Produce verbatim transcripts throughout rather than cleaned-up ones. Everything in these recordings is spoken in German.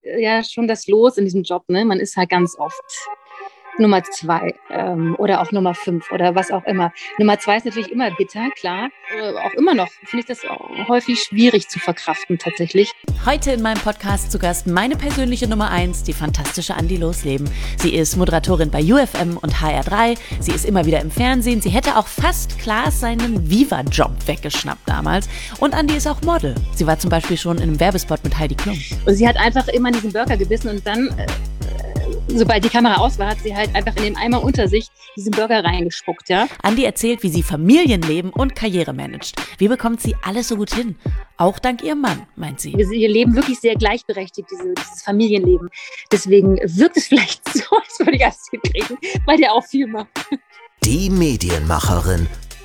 ja schon das Los in diesem Job, ne? Man ist halt ganz oft Nummer zwei ähm, oder auch Nummer fünf oder was auch immer. Nummer zwei ist natürlich immer bitter, klar. Äh, auch immer noch finde ich das auch häufig schwierig zu verkraften tatsächlich. Heute in meinem Podcast zu Gast meine persönliche Nummer eins, die fantastische Andi Losleben. Sie ist Moderatorin bei U F M und H R drei. Sie ist immer wieder im Fernsehen. Sie hätte auch fast Klaas seinen Viva-Job weggeschnappt damals. Und Andi ist auch Model. Sie war zum Beispiel schon in einem Werbespot mit Heidi Klum. Und sie hat einfach immer in diesen Burger gebissen und dann... Äh, sobald die Kamera aus war, hat sie halt einfach in den Eimer unter sich diesen Burger reingespuckt, ja. Andi erzählt, wie sie Familienleben und Karriere managt. Wie bekommt sie alles so gut hin? Auch dank ihrem Mann, meint sie. Wir leben wirklich sehr gleichberechtigt, diese, dieses Familienleben. Deswegen wirkt es vielleicht so, als würde ich alles hinkriegen, weil der auch viel macht. Die Medienmacherin.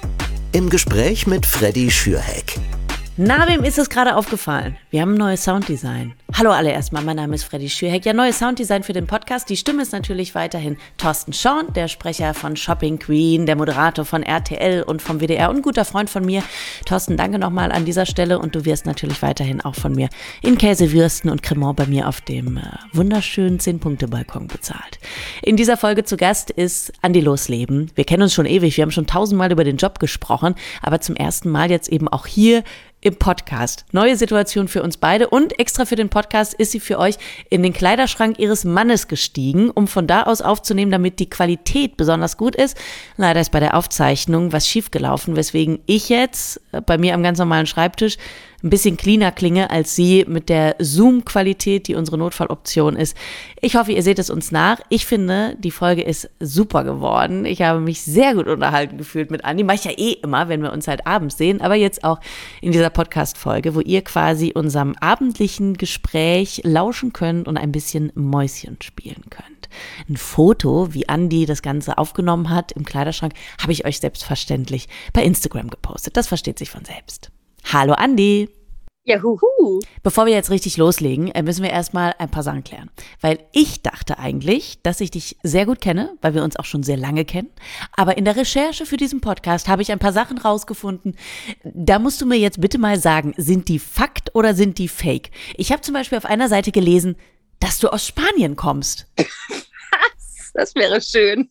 Im Gespräch mit Freddy Schürheck. Na, wem ist es gerade aufgefallen? Wir haben ein neues Sounddesign. Hallo alle erstmal, mein Name ist Freddy Schürheck. Ja, neues Sounddesign für den Podcast. Die Stimme ist natürlich weiterhin Thorsten Schorn, der Sprecher von Shopping Queen, der Moderator von R T L und vom W D R und ein guter Freund von mir. Thorsten, danke nochmal an dieser Stelle und du wirst natürlich weiterhin auch von mir in Käsewürsten und Cremant bei mir auf dem äh, wunderschönen zehn-Punkte-Balkon bezahlt. In dieser Folge zu Gast ist Andi Losleben. Wir kennen uns schon ewig, wir haben schon tausendmal über den Job gesprochen, aber zum ersten Mal jetzt eben auch hier im Podcast. Neue Situation für uns beide und extra für den Podcast ist sie für euch in den Kleiderschrank ihres Mannes gestiegen, um von da aus aufzunehmen, damit die Qualität besonders gut ist. Leider ist bei der Aufzeichnung was schiefgelaufen, weswegen ich jetzt bei mir am ganz normalen Schreibtisch ein bisschen cleaner klinge als sie mit der Zoom-Qualität, die unsere Notfalloption ist. Ich hoffe, ihr seht es uns nach. Ich finde, die Folge ist super geworden. Ich habe mich sehr gut unterhalten gefühlt mit Andi. Mach ich ja eh immer, wenn wir uns halt abends sehen, aber jetzt auch in dieser Podcast-Folge, wo ihr quasi unserem abendlichen Gespräch lauschen könnt und ein bisschen Mäuschen spielen könnt. Ein Foto, wie Andi das Ganze aufgenommen hat im Kleiderschrank, habe ich euch selbstverständlich bei Instagram gepostet. Das versteht sich von selbst. Hallo Andi. Ja, huhu. Bevor wir jetzt richtig loslegen, müssen wir erstmal ein paar Sachen klären. Weil ich dachte eigentlich, dass ich dich sehr gut kenne, weil wir uns auch schon sehr lange kennen. Aber in der Recherche für diesen Podcast habe ich ein paar Sachen rausgefunden. Da musst du mir jetzt bitte mal sagen, sind die Fakt oder sind die Fake? Ich habe zum Beispiel auf einer Seite gelesen, dass du aus Spanien kommst. Das wäre schön.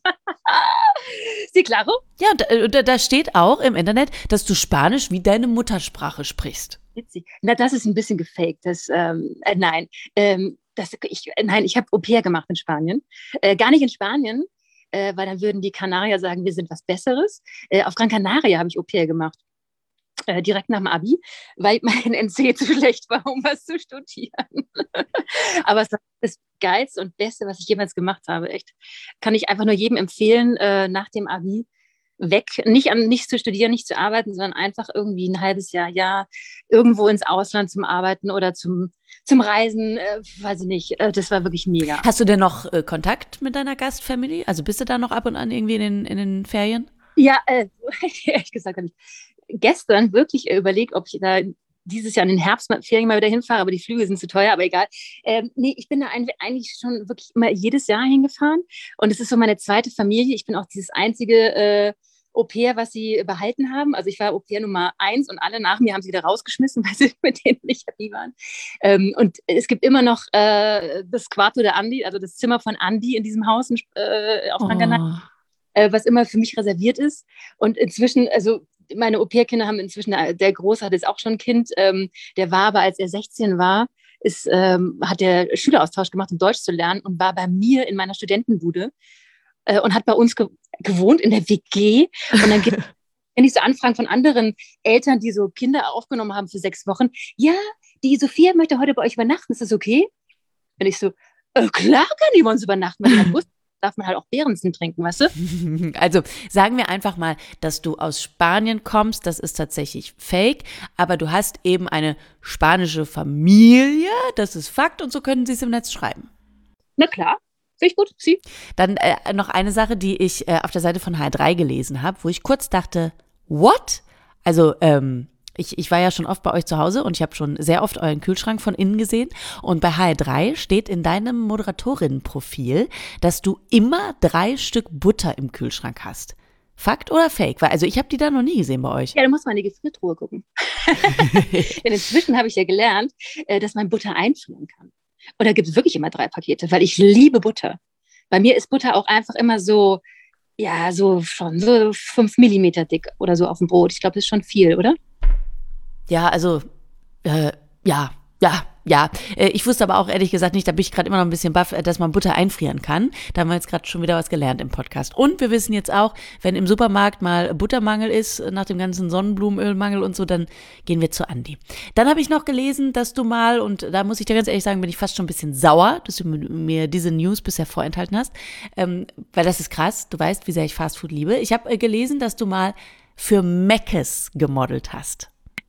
Sie claro? Ja, und da, da steht auch im Internet, dass du Spanisch wie deine Muttersprache sprichst. Witzig. Na, das ist ein bisschen gefaked. Das, ähm, äh, nein, ähm, das, ich, äh, nein, ich habe Au pair gemacht in Spanien. Äh, gar nicht in Spanien, äh, weil dann würden die Kanarier sagen, wir sind was Besseres. Äh, auf Gran Canaria habe ich Au pair gemacht. Äh, direkt nach dem Abi, weil mein N C zu schlecht war, um was zu studieren. Aber es war das Geilste und Beste, was ich jemals gemacht habe, echt. Kann ich einfach nur jedem empfehlen, äh, nach dem Abi weg, nicht, an, nicht zu studieren, nicht zu arbeiten, sondern einfach irgendwie ein halbes Jahr, ja, irgendwo ins Ausland zum Arbeiten oder zum, zum Reisen, äh, weiß ich nicht. Äh, das war wirklich mega. Hast du denn noch äh, Kontakt mit deiner Gastfamily? Also bist du da noch ab und an irgendwie in den, in den Ferien? Ja, äh, ehrlich gesagt habe ich gestern wirklich überlegt, ob ich da dieses Jahr in den Herbstferien mal wieder hinfahre, aber die Flüge sind zu teuer, aber egal. Ähm, nee, ich bin da eigentlich schon wirklich immer jedes Jahr hingefahren und es ist so meine zweite Familie. Ich bin auch dieses einzige äh, Au pair, was sie behalten haben. Also ich war Au pair Nummer eins und alle nach mir haben sie wieder rausgeschmissen, weil sie mit denen nicht happy waren. Ähm, und es gibt immer noch äh, das Quarto der Andi, also das Zimmer von Andi in diesem Haus äh, auf Gran Canaria, oh. äh, was immer für mich reserviert ist. Und inzwischen, also meine Au pair-Kinder haben inzwischen, der Große hat jetzt auch schon ein Kind, ähm, der war aber, als er sechzehn war, ist, ähm, hat der Schüleraustausch gemacht, um Deutsch zu lernen und war bei mir in meiner Studentenbude äh, und hat bei uns ge- gewohnt in der W G. Und dann gibt wenn ich so Anfragen von anderen Eltern, die so Kinder aufgenommen haben für sechs Wochen, ja, die Sophia möchte heute bei euch übernachten, ist das okay? Und ich so, äh, klar kann die bei uns übernachten, weil man wusste, darf man halt auch Beerensen trinken, weißt du? Also sagen wir einfach mal, dass du aus Spanien kommst, das ist tatsächlich fake, aber du hast eben eine spanische Familie, das ist Fakt und so können sie es im Netz schreiben. Na klar, finde ich gut, sie. Dann äh, noch eine Sache, die ich äh, auf der Seite von H R drei gelesen habe, wo ich kurz dachte, what? Also, ähm, Ich, ich war ja schon oft bei euch zu Hause und ich habe schon sehr oft euren Kühlschrank von innen gesehen. Und bei H R drei steht in deinem Moderatorinnenprofil, dass du immer drei Stück Butter im Kühlschrank hast. Fakt oder Fake? Weil, also ich habe die da noch nie gesehen bei euch. Ja, da muss man in die Gefriertruhe gucken. Denn inzwischen habe ich ja gelernt, dass man Butter einfrieren kann. Oder gibt es wirklich immer drei Pakete? Weil ich liebe Butter. Bei mir ist Butter auch einfach immer so, ja, so schon so fünf Millimeter dick oder so auf dem Brot. Ich glaube, das ist schon viel, oder? Ja, also, äh, ja, ja, ja. Äh, ich wusste aber auch ehrlich gesagt nicht, da bin ich gerade immer noch ein bisschen baff, dass man Butter einfrieren kann. Da haben wir jetzt gerade schon wieder was gelernt im Podcast. Und wir wissen jetzt auch, wenn im Supermarkt mal Buttermangel ist, nach dem ganzen Sonnenblumenölmangel und so, dann gehen wir zu Andi. Dann habe ich noch gelesen, dass du mal, und da muss ich dir ganz ehrlich sagen, bin ich fast schon ein bisschen sauer, dass du mir diese News bisher vorenthalten hast, ähm, weil das ist krass. Du weißt, wie sehr ich Fastfood liebe. Ich habe äh, gelesen, dass du mal für Mc's gemodelt hast.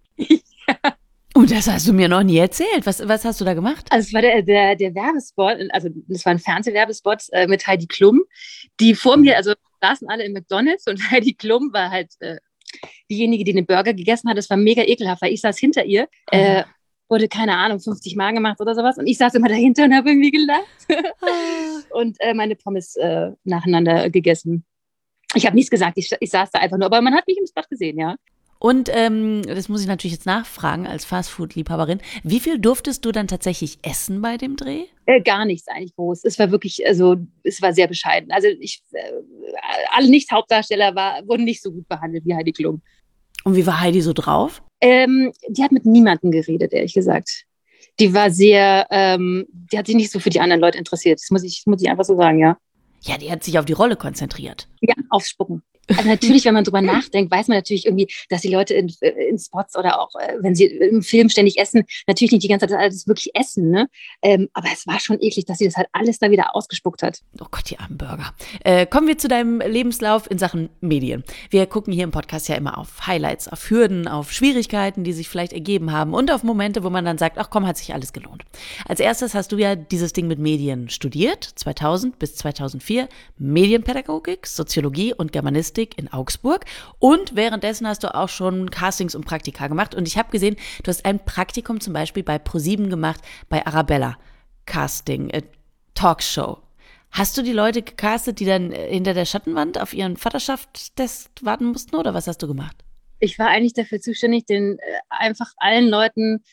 Ja. Und das hast du mir noch nie erzählt. Was, was hast du da gemacht? Also es war der, der, der Werbespot, also das war ein Fernsehwerbespot äh, mit Heidi Klum, die vor mir, also saßen alle in McDonald's und Heidi Klum war halt äh, diejenige, die den Burger gegessen hat. Das war mega ekelhaft, weil ich saß hinter ihr, äh, wurde, keine Ahnung, fünfzig Mal gemacht oder sowas und ich saß immer dahinter und habe irgendwie gelacht und äh, meine Pommes äh, nacheinander gegessen. Ich habe nichts gesagt, ich, ich saß da einfach nur, aber man hat mich im Spot gesehen, ja. Und ähm, das muss ich natürlich jetzt nachfragen als Fastfood-Liebhaberin. Wie viel durftest du dann tatsächlich essen bei dem Dreh? Äh, gar nichts eigentlich groß. Es war wirklich, also es war sehr bescheiden. Also ich, äh, alle Nicht-Hauptdarsteller war, wurden nicht so gut behandelt wie Heidi Klum. Und wie war Heidi so drauf? Ähm, die hat mit niemandem geredet, ehrlich gesagt. Die war sehr, ähm, die hat sich nicht so für die anderen Leute interessiert. Das muss ich, muss ich einfach so sagen, ja. Ja, die hat sich auf die Rolle konzentriert. Ja, aufs Spucken. Also natürlich, wenn man drüber nachdenkt, weiß man natürlich irgendwie, dass die Leute in, in Spots oder auch, äh, wenn sie im Film ständig essen, natürlich nicht die ganze Zeit alles wirklich essen, ne? Ähm, aber es war schon eklig, dass sie das halt alles da wieder ausgespuckt hat. Oh Gott, die armen Burger. Äh, kommen wir zu deinem Lebenslauf in Sachen Medien. Wir gucken hier im Podcast ja immer auf Highlights, auf Hürden, auf Schwierigkeiten, die sich vielleicht ergeben haben und auf Momente, wo man dann sagt, ach komm, hat sich alles gelohnt. Als erstes hast du ja dieses Ding mit Medien studiert, zweitausend bis zweitausendvier, Medienpädagogik, Soziologie und Germanistik in Augsburg und währenddessen hast du auch schon Castings und Praktika gemacht und ich habe gesehen, du hast ein Praktikum zum Beispiel bei ProSieben gemacht, bei Arabella, Casting, äh, Talkshow. Hast du die Leute gecastet, die dann hinter der Schattenwand auf ihren Vaterschaftstest warten mussten oder was hast du gemacht? Ich war eigentlich dafür zuständig, den äh, einfach allen Leuten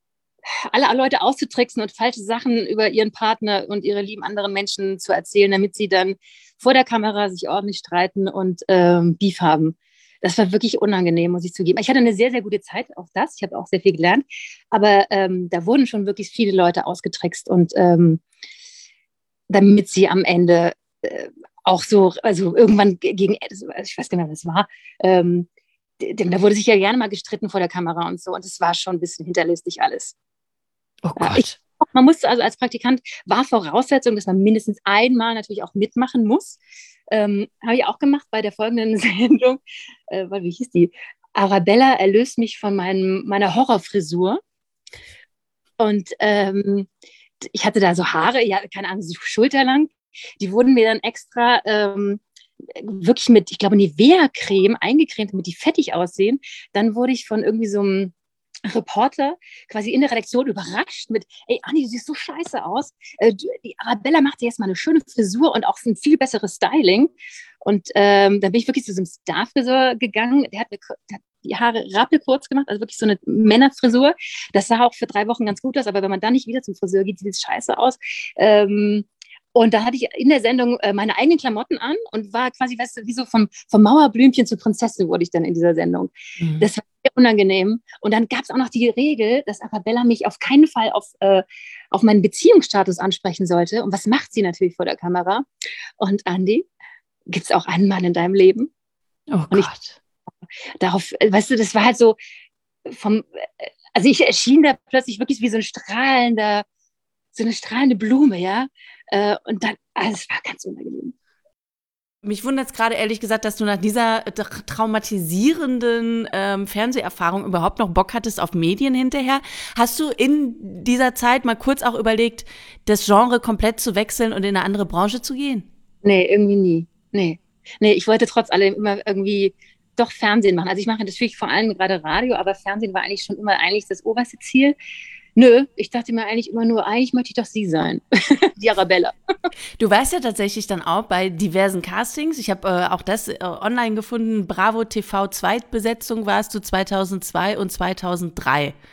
alle Leute auszutricksen und falsche Sachen über ihren Partner und ihre lieben anderen Menschen zu erzählen, damit sie dann vor der Kamera sich ordentlich streiten und ähm, Beef haben. Das war wirklich unangenehm, muss ich zugeben. Ich hatte eine sehr, sehr gute Zeit, auch das. Ich habe auch sehr viel gelernt. Aber ähm, da wurden schon wirklich viele Leute ausgetrickst und ähm, damit sie am Ende äh, auch so, also irgendwann gegen, also ich weiß gar nicht mehr, was es war, ähm, da wurde sich ja gerne mal gestritten vor der Kamera und so. Und es war schon ein bisschen hinterlistig alles. Oh Gott. Ich, man musste also als Praktikant, war Voraussetzung, dass man mindestens einmal natürlich auch mitmachen muss. Ähm, habe ich auch gemacht bei der folgenden Sendung. Äh, wie hieß die? Arabella erlöst mich von meinem, meiner Horrorfrisur. Und ähm, ich hatte da so Haare, ja, keine Ahnung, so schulterlang. Die wurden mir dann extra ähm, wirklich mit, ich glaube, Nivea-Creme eingecremt, damit die fettig aussehen. Dann wurde ich von irgendwie so einem Reporter quasi in der Redaktion überrascht mit, ey Anni, du siehst so scheiße aus. Äh, die Arabella macht dir jetzt mal eine schöne Frisur und auch ein viel besseres Styling. Und ähm, dann bin ich wirklich zu so einem Star-Friseur gegangen. Der hat, mir, der hat die Haare rappelkurz gemacht, also wirklich so eine Männerfrisur. Das sah auch für drei Wochen ganz gut aus, aber wenn man dann nicht wieder zum Friseur geht, sieht es scheiße aus. Ähm, Und da hatte ich in der Sendung äh, meine eigenen Klamotten an und war quasi, weißt du, wie so vom, vom Mauerblümchen zur Prinzessin wurde ich dann in dieser Sendung. Mhm. Das war sehr unangenehm. Und dann gab es auch noch die Regel, dass Arabella mich auf keinen Fall auf, äh, auf meinen Beziehungsstatus ansprechen sollte. Und was macht sie natürlich vor der Kamera? Und Andi, gibt es auch einen Mann in deinem Leben? Oh und Gott. Ich, darauf, weißt du, das war halt so vom, also ich erschien da plötzlich wirklich wie so ein strahlender, so eine strahlende Blume, ja. Äh, und dann, also es war ganz unangenehm. Mich wundert es gerade ehrlich gesagt, dass du nach dieser traumatisierenden ähm, Fernseherfahrung überhaupt noch Bock hattest auf Medien hinterher. Hast du in dieser Zeit mal kurz auch überlegt, das Genre komplett zu wechseln und in eine andere Branche zu gehen? Nee, irgendwie nie. Nee. Nee, ich wollte trotz allem immer irgendwie doch Fernsehen machen. Also ich mache natürlich vor allem gerade Radio, aber Fernsehen war eigentlich schon immer eigentlich das oberste Ziel. Nö, ich dachte mir eigentlich immer nur, eigentlich möchte ich doch sie sein, die Arabella. Du warst ja tatsächlich dann auch bei diversen Castings. Ich habe äh, auch das äh, online gefunden. Bravo T V Zweitbesetzung warst du zweitausendzwei und zweitausenddrei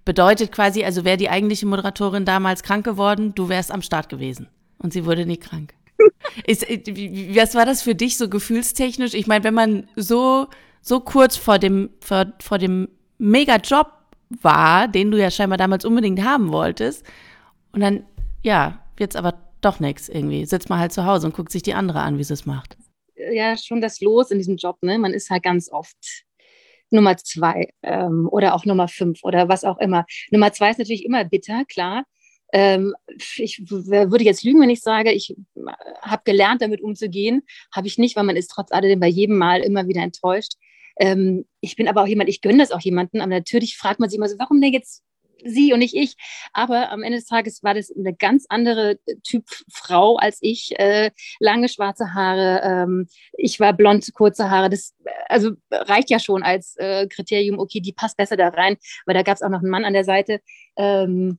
Bedeutet quasi, also wäre die eigentliche Moderatorin damals krank geworden, du wärst am Start gewesen. Und sie wurde nie krank. Ist, was war das für dich so gefühlstechnisch? Ich meine, wenn man so, so kurz vor dem, vor, vor dem Mega-Job war, den du ja scheinbar damals unbedingt haben wolltest, und dann, ja, wird's aber doch nichts irgendwie. Sitzt man halt zu Hause und guckt sich die andere an, wie sie es macht. Ja, schon das Los in diesem Job, ne? Man ist halt ganz oft Nummer zwei ähm, oder auch Nummer fünf oder was auch immer. Nummer zwei ist natürlich immer bitter, klar. Ähm, ich w- würde jetzt lügen, wenn ich sage, ich habe gelernt, damit umzugehen. Habe ich nicht, weil man ist trotz alledem bei jedem Mal immer wieder enttäuscht. Ähm, ich bin aber auch jemand, ich gönne das auch jemandem, aber natürlich fragt man sich immer so, warum denn jetzt sie und nicht ich? Aber am Ende des Tages war das eine ganz andere Typ Frau als ich. Äh, lange schwarze Haare, ähm, ich war blond, kurze Haare. Das also reicht ja schon als äh, Kriterium, okay, die passt besser da rein, weil da gab es auch noch einen Mann an der Seite. Ähm,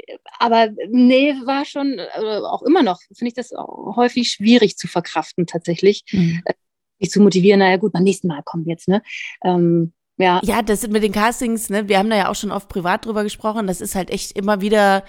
aber nee, war schon, äh, auch immer noch, finde ich das auch häufig schwierig zu verkraften tatsächlich. Mhm. Äh, mich zu motivieren, naja gut, beim nächsten Mal kommen jetzt, ne? Ähm, ja. Ja, das mit den Castings, ne, wir haben da ja auch schon oft privat drüber gesprochen, das ist halt echt immer wieder,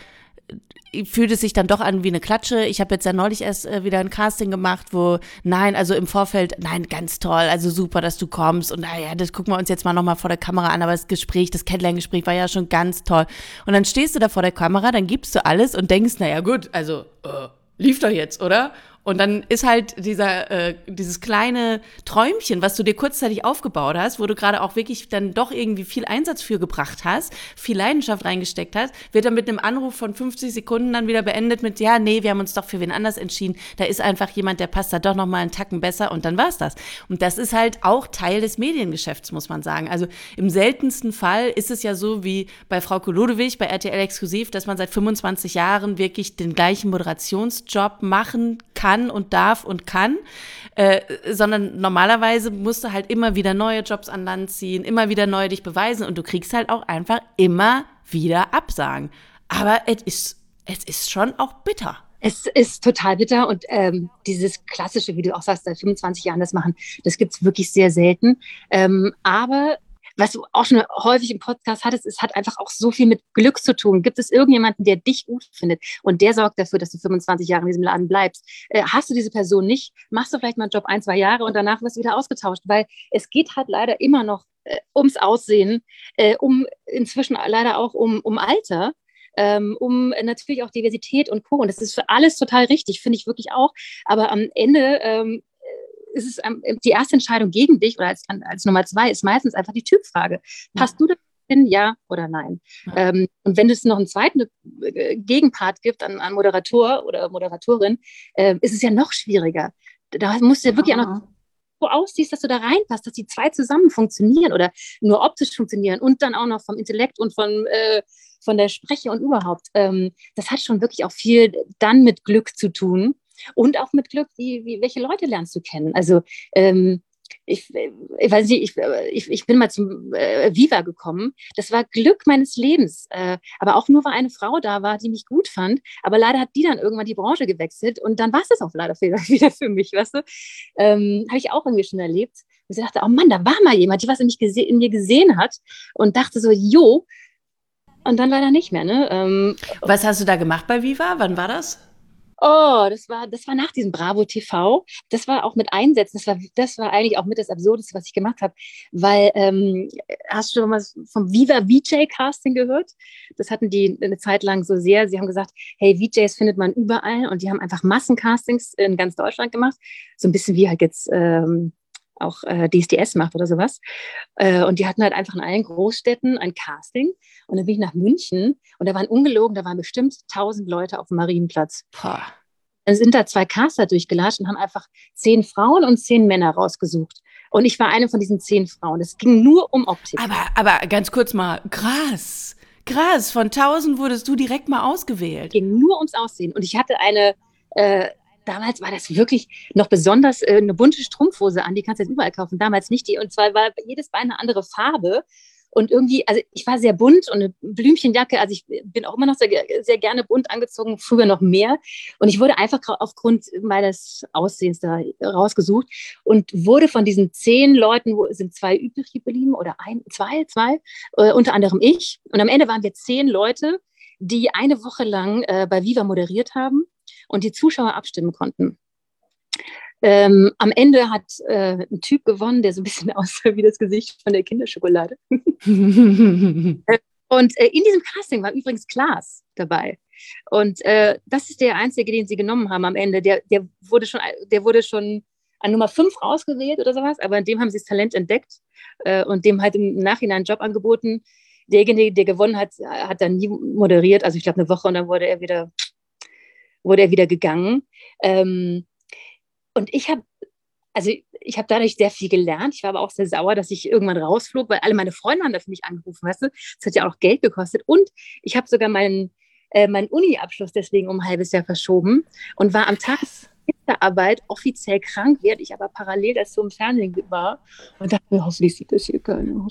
fühlt es sich dann doch an wie eine Klatsche. Ich habe jetzt ja neulich erst äh, wieder ein Casting gemacht, wo, nein, also im Vorfeld, nein, ganz toll, also super, dass du kommst und naja, das gucken wir uns jetzt mal nochmal vor der Kamera an, aber das Gespräch, das Kennenlerngespräch war ja schon ganz toll. Und dann stehst du da vor der Kamera, dann gibst du alles und denkst, naja gut, also äh, lief doch jetzt, oder? Und dann ist halt dieser, äh, dieses kleine Träumchen, was du dir kurzzeitig aufgebaut hast, wo du gerade auch wirklich dann doch irgendwie viel Einsatz für gebracht hast, viel Leidenschaft reingesteckt hast, wird dann mit einem Anruf von fünfzig Sekunden dann wieder beendet mit, ja, nee, wir haben uns doch für wen anders entschieden. Da ist einfach jemand, der passt da doch noch mal einen Tacken besser und dann war's das. Und das ist halt auch Teil des Mediengeschäfts, muss man sagen. Also im seltensten Fall ist es ja so wie bei Frauke Ludewig, bei R T L Exklusiv, dass man seit fünfundzwanzig Jahren wirklich den gleichen Moderationsjob machen kann und darf und kann, äh, sondern normalerweise musst du halt immer wieder neue Jobs an Land ziehen, immer wieder neu dich beweisen und du kriegst halt auch einfach immer wieder Absagen. Aber es ist, es ist schon auch bitter. Es ist total bitter und ähm, dieses klassische, wie du auch sagst, seit fünfundzwanzig Jahren das machen, das gibt es wirklich sehr selten. Ähm, aber was du auch schon häufig im Podcast hattest, es hat einfach auch so viel mit Glück zu tun. Gibt es irgendjemanden, der dich gut findet und der sorgt dafür, dass du fünfundzwanzig Jahre in diesem Laden bleibst? Äh, hast du diese Person nicht, machst du vielleicht mal einen Job ein, zwei Jahre und danach wirst du wieder ausgetauscht, weil es geht halt leider immer noch äh, ums Aussehen, äh, um inzwischen leider auch um, um Alter. Ähm, um natürlich auch Diversität und Co. Und das ist für alles total richtig, finde ich wirklich auch. Aber am Ende ähm, ist es ähm, die erste Entscheidung gegen dich oder als, als Nummer zwei ist meistens einfach die Typfrage. Passt du da hin, ja oder nein? Ja. Ähm, und wenn es noch einen zweiten äh, Gegenpart gibt an, an Moderator oder Moderatorin, äh, ist es ja noch schwieriger. Da musst du ja wirklich auch noch so aussiehst, dass du da reinpasst, dass die zwei zusammen funktionieren oder nur optisch funktionieren und dann auch noch vom Intellekt und von, äh, von der Spreche und überhaupt. Ähm, das hat schon wirklich auch viel dann mit Glück zu tun und auch mit Glück, wie, wie, welche Leute lernst du kennen. Also ähm, ich, ich weiß nicht, ich, ich, ich bin mal zum äh, Viva gekommen. Das war Glück meines Lebens. Äh, aber auch nur, weil eine Frau da war, die mich gut fand. Aber leider hat die dann irgendwann die Branche gewechselt und dann war es das auch leider wieder für mich, weißt du. Ähm, habe ich auch irgendwie schon erlebt. Und ich dachte, oh Mann, da war mal jemand, die was in, mich gese- in mir gesehen hat und dachte so, jo. Und dann leider nicht mehr, ne? Ähm, Was hast du da gemacht bei Viva? Wann war das? Oh, das war, das war nach diesem Bravo T V. Das war auch mit Einsätzen. Das war, das war eigentlich auch mit das Absurdeste, was ich gemacht habe. Weil, ähm, hast du schon mal vom Viva V J-Casting gehört? Das hatten die eine Zeit lang so sehr. Sie haben gesagt, hey, V Js findet man überall. Und die haben einfach Massencastings in ganz Deutschland gemacht. So ein bisschen wie halt jetzt ähm, auch äh, D S D S macht oder sowas. Äh, und die hatten halt einfach in allen Großstädten ein Casting. Und dann bin ich nach München und da waren ungelogen, da waren bestimmt tausend Leute auf dem Marienplatz. Boah. Dann sind da zwei Caster durchgelatscht und haben einfach zehn Frauen und zehn Männer rausgesucht. Und ich war eine von diesen zehn Frauen. Es ging nur um Optik. Aber, aber ganz kurz mal, krass, krass, von tausend wurdest du direkt mal ausgewählt. Es ging nur ums Aussehen. Und ich hatte eine, äh, damals war das wirklich noch besonders äh, eine bunte Strumpfhose an, die kannst du jetzt überall kaufen, damals nicht die. Und zwar war jedes Bein eine andere Farbe. Und irgendwie, also ich war sehr bunt und eine Blümchenjacke, also ich bin auch immer noch sehr, sehr gerne bunt angezogen, früher noch mehr. Und ich wurde einfach aufgrund meines Aussehens da rausgesucht und wurde von diesen zehn Leuten, wo sind zwei übrig geblieben oder ein, zwei, zwei, äh, unter anderem ich. Und am Ende waren wir zehn Leute, die eine Woche lang äh, bei Viva moderiert haben und die Zuschauer abstimmen konnten. Ähm, am Ende hat äh, ein Typ gewonnen, der so ein bisschen aussah wie das Gesicht von der Kinderschokolade. Und äh, in diesem Casting war übrigens Klaas dabei. Und äh, das ist der einzige, den sie genommen haben am Ende. Der, der, wurde, schon, der wurde schon an Nummer fünf rausgewählt oder sowas, aber in dem haben sie das Talent entdeckt äh, und dem halt im Nachhinein einen Job angeboten. Derjenige, der gewonnen hat, hat dann nie moderiert. Also ich glaube eine Woche und dann wurde er wieder, wurde er wieder gegangen. Ähm, Und ich habe, also ich habe dadurch sehr viel gelernt. Ich war aber auch sehr sauer, dass ich irgendwann rausflog, weil alle meine Freunde haben da für mich angerufen, weißt du? Das hat ja auch Geld gekostet. Und ich habe sogar meinen, äh, meinen Uni-Abschluss deswegen um ein halbes Jahr verschoben und war am Tag der Arbeit offiziell krank, während ich aber parallel das so im Fernsehen war. Und dachte mir, hoffentlich sieht das hier keiner.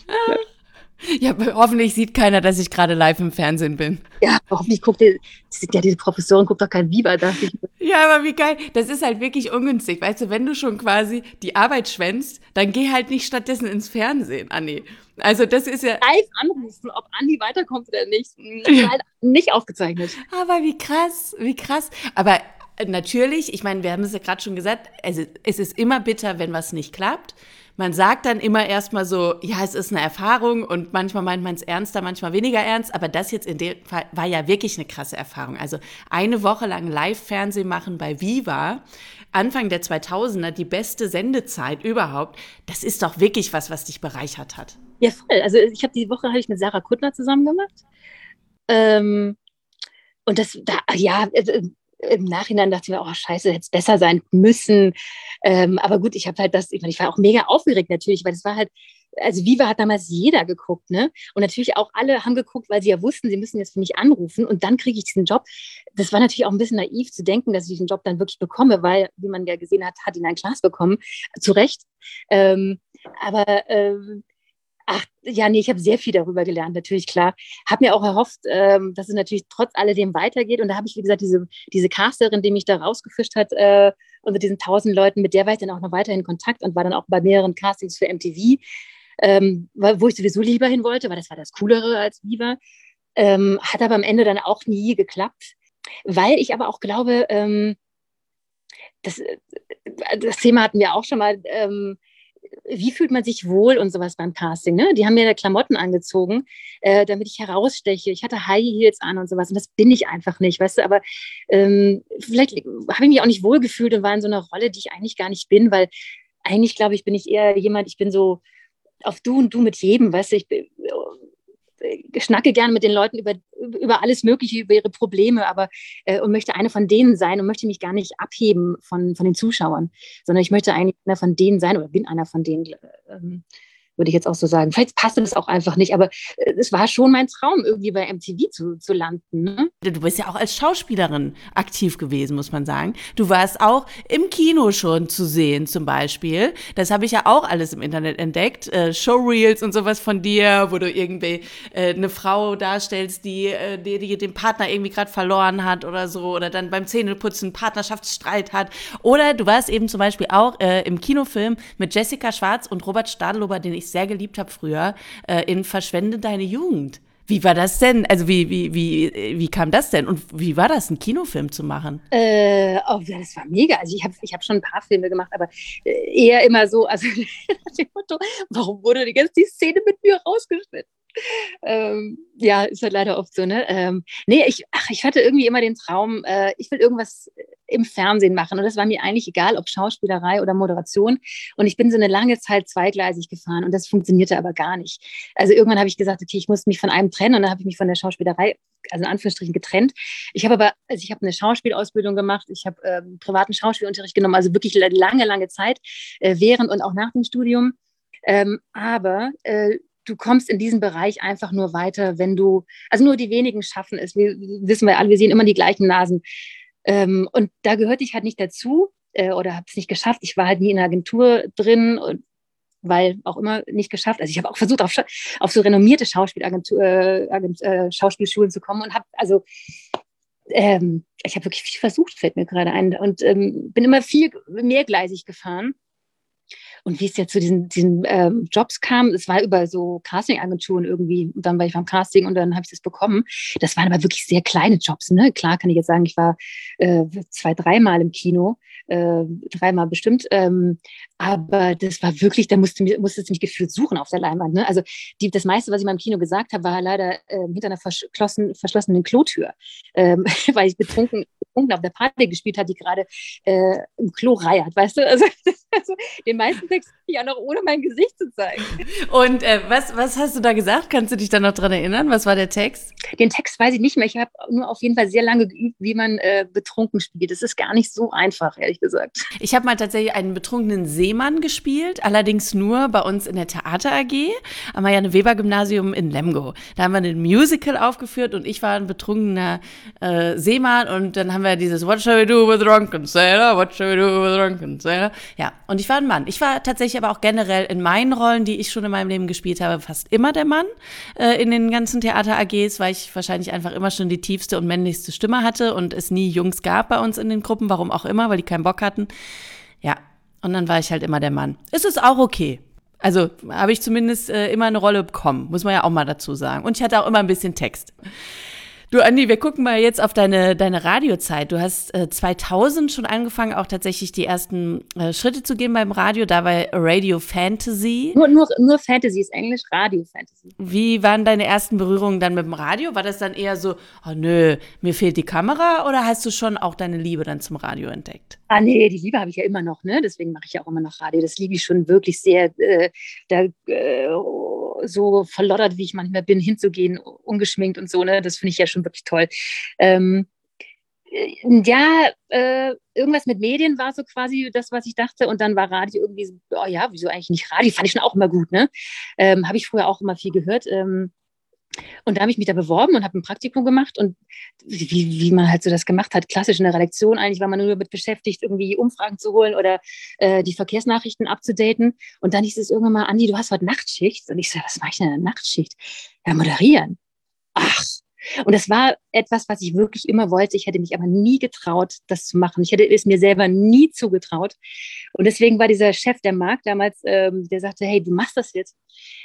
Ja, hoffentlich sieht keiner, dass ich gerade live im Fernsehen bin. Ja, hoffentlich guckt ihr, ja, diese Professorin guckt doch kein Viva, dachte ich. Ja, aber wie geil. Das ist halt wirklich ungünstig. Weißt du, wenn du schon quasi die Arbeit schwänzt, dann geh halt nicht stattdessen ins Fernsehen, Anni. Also das ist ja... Live anrufen, ob Andi weiterkommt oder nicht. Das ist halt nicht aufgezeichnet. Aber wie krass, wie krass. Aber natürlich, ich meine, wir haben es ja gerade schon gesagt, also es ist immer bitter, wenn was nicht klappt. Man sagt dann immer erstmal so, ja, es ist eine Erfahrung und manchmal meint man es ernster, manchmal weniger ernst, aber das jetzt in dem Fall war ja wirklich eine krasse Erfahrung. Also eine Woche lang Live-Fernsehen machen bei Viva, Anfang der zweitausender, die beste Sendezeit überhaupt, das ist doch wirklich was, was dich bereichert hat. Ja, voll. Also ich habe die Woche habe ich mit Sarah Kuttner zusammen gemacht. Ähm, und das, da, ja, äh, im Nachhinein dachte ich mir, oh scheiße, hätte es besser sein müssen. Ähm, aber gut, ich habe halt das, ich, meine, ich war auch mega aufgeregt natürlich, weil das war halt, also Viva hat damals jeder geguckt, ne? Und natürlich auch alle haben geguckt, weil sie ja wussten, sie müssen jetzt für mich anrufen und dann kriege ich diesen Job. Das war natürlich auch ein bisschen naiv zu denken, dass ich diesen Job dann wirklich bekomme, weil, wie man ja gesehen hat, hat ihn ein Klaas bekommen, zu Recht. Ähm, aber ähm, Ach, ja, nee, ich habe sehr viel darüber gelernt, natürlich, klar. Habe mir auch erhofft, ähm, dass es natürlich trotz alledem weitergeht. Und da habe ich, wie gesagt, diese, diese Casterin, die mich da rausgefischt hat, äh, unter diesen tausend Leuten, mit der war ich dann auch noch weiterhin in Kontakt und war dann auch bei mehreren Castings für M T V, ähm, wo ich sowieso lieber hin wollte, weil das war das Coolere als Viva. Ähm, hat aber am Ende dann auch nie geklappt, weil ich aber auch glaube, ähm, das, das Thema hatten wir auch schon mal, ähm, wie fühlt man sich wohl und sowas beim Casting, ne? Die haben mir da Klamotten angezogen, äh, damit ich heraussteche. Ich hatte High Heels an und sowas und das bin ich einfach nicht, weißt du, aber ähm, vielleicht habe ich mich auch nicht wohl gefühlt und war in so einer Rolle, die ich eigentlich gar nicht bin, weil eigentlich, glaube ich, bin ich eher jemand, ich bin so auf Du und Du mit jedem, weißt du, ich bin, ich schnacke gerne mit den Leuten über, über alles Mögliche, über ihre Probleme, aber äh, und möchte eine von denen sein und möchte mich gar nicht abheben von, von den Zuschauern, sondern ich möchte eigentlich einer von denen sein oder bin einer von denen, ähm, würde ich jetzt auch so sagen. Vielleicht passt es auch einfach nicht, aber äh, es war schon mein Traum, irgendwie bei M T V zu, zu landen. Ne? Du bist ja auch als Schauspielerin aktiv gewesen, muss man sagen. Du warst auch im Kino schon zu sehen zum Beispiel. Das habe ich ja auch alles im Internet entdeckt. Äh, Showreels und sowas von dir, wo du irgendwie äh, eine Frau darstellst, die, äh, die, die den Partner irgendwie gerade verloren hat oder so. Oder dann beim Zähneputzen einen Partnerschaftsstreit hat. Oder du warst eben zum Beispiel auch äh, im Kinofilm mit Jessica Schwarz und Robert Stadelober, den ich sehr geliebt habe früher, äh, in Verschwende deine Jugend. Wie war das denn? Also wie, wie, wie, wie kam das denn? Und wie war das, einen Kinofilm zu machen? Äh, oh, ja, das war mega. Also ich habe ich hab schon ein paar Filme gemacht, aber eher immer so, also nach dem Motto, warum wurde die ganze die Szene mit mir rausgeschnitten? Ähm, ja, ist halt leider oft so, ne? Ähm, nee, ich, ach, ich hatte irgendwie immer den Traum, äh, ich will irgendwas im Fernsehen machen. Und das war mir eigentlich egal, ob Schauspielerei oder Moderation. Und ich bin so eine lange Zeit zweigleisig gefahren und das funktionierte aber gar nicht. Also irgendwann habe ich gesagt, okay, ich muss mich von einem trennen und dann habe ich mich von der Schauspielerei, also in Anführungsstrichen, getrennt. Ich habe aber, also ich habe eine Schauspielausbildung gemacht, ich habe ähm, privaten Schauspielunterricht genommen, also wirklich lange, lange Zeit, äh, während und auch nach dem Studium. Ähm, aber äh, du kommst in diesem Bereich einfach nur weiter, wenn du, also nur die wenigen schaffen es. Wir wissen wir alle, wir sehen immer die gleichen Nasen. Ähm, und da gehörte ich halt nicht dazu äh, oder habe es nicht geschafft. Ich war halt nie in einer Agentur drin und weil auch immer nicht geschafft. Also ich habe auch versucht, auf, auf so renommierte Schauspielagentur, äh, Agent, äh, Schauspielschulen zu kommen und habe also ähm, ich habe wirklich viel versucht, fällt mir gerade ein, und ähm, bin immer viel mehrgleisig gefahren. Und wie es jetzt zu diesen, diesen ähm, Jobs kam, es war über so Casting-Agenturen irgendwie. Und dann war ich beim Casting und dann habe ich das bekommen. Das waren aber wirklich sehr kleine Jobs. Ne? Klar kann ich jetzt sagen, ich war äh, zwei, dreimal im Kino, äh, dreimal bestimmt. Ähm, aber das war wirklich, da musste, musste es mich gefühlt suchen auf der Leinwand. Ne? Also die, das meiste, was ich mal im Kino gesagt habe, war leider äh, hinter einer verschlossen, verschlossenen Klotür, ähm, weil ich betrunken, betrunken auf der Party gespielt habe, die gerade äh, im Klo reiert, weißt du? Also, also den meisten Text ja noch ohne mein Gesicht zu zeigen. Und äh, was, was hast du da gesagt? Kannst du dich da noch dran erinnern? Was war der Text? Den Text weiß ich nicht mehr. Ich habe nur auf jeden Fall sehr lange geübt, wie man äh, betrunken spielt. Das ist gar nicht so einfach, ehrlich gesagt. Ich habe mal tatsächlich einen betrunkenen Seemann gespielt, allerdings nur bei uns in der Theater A G am Marianne-Weber-Gymnasium in Lemgo. Da haben wir ein Musical aufgeführt und ich war ein betrunkener äh, Seemann und dann haben wir dieses What shall we do with a drunken sailor? What shall we do with a drunken sailor? Ja, und ich war ein Mann. Ich war tatsächlich aber auch generell in meinen Rollen, die ich schon in meinem Leben gespielt habe, fast immer der Mann äh, in den ganzen Theater-A Gs, weil ich wahrscheinlich einfach immer schon die tiefste und männlichste Stimme hatte und es nie Jungs gab bei uns in den Gruppen, warum auch immer, weil die keinen Bock hatten. Ja, und dann war ich halt immer der Mann. Es ist auch okay. Also habe ich zumindest äh, immer eine Rolle bekommen, muss man ja auch mal dazu sagen. Und ich hatte auch immer ein bisschen Text. Du, Andi, wir gucken mal jetzt auf deine, deine Radiozeit. Du hast äh, zweitausend schon angefangen, auch tatsächlich die ersten äh, Schritte zu gehen beim Radio, da bei Radio Fantasy. Nur, nur, nur Fantasy ist Englisch, Radio Fantasy. Wie waren deine ersten Berührungen dann mit dem Radio? War das dann eher so, oh nö, mir fehlt die Kamera, oder hast du schon auch deine Liebe dann zum Radio entdeckt? Ah nee, die Liebe habe ich ja immer noch, ne? Deswegen mache ich ja auch immer noch Radio. Das liebe ich schon wirklich sehr, äh, da äh, so verloddert, wie ich manchmal bin, hinzugehen, ungeschminkt und so, ne? Das finde ich ja schon wirklich toll. Ähm, äh, ja, äh, irgendwas mit Medien war so quasi das, was ich dachte. Und dann war Radio irgendwie so, oh ja, wieso eigentlich nicht Radio? Fand ich schon auch immer gut, ne? Ähm, habe ich früher auch immer viel gehört. Ähm, Und da habe ich mich da beworben und habe ein Praktikum gemacht und wie, wie man halt so das gemacht hat, klassisch in der Redaktion, eigentlich war man nur damit beschäftigt, irgendwie Umfragen zu holen oder äh, die Verkehrsnachrichten abzudaten. Und dann hieß es irgendwann mal, Andi, du hast heute Nachtschicht. Und ich so, was mache ich denn in der Nachtschicht? Ja, moderieren. Ach. Und das war etwas, was ich wirklich immer wollte. Ich hätte mich aber nie getraut, das zu machen. Ich hätte es mir selber nie zugetraut. Und deswegen war dieser Chef der Markt damals, ähm, der sagte, hey, du machst das jetzt.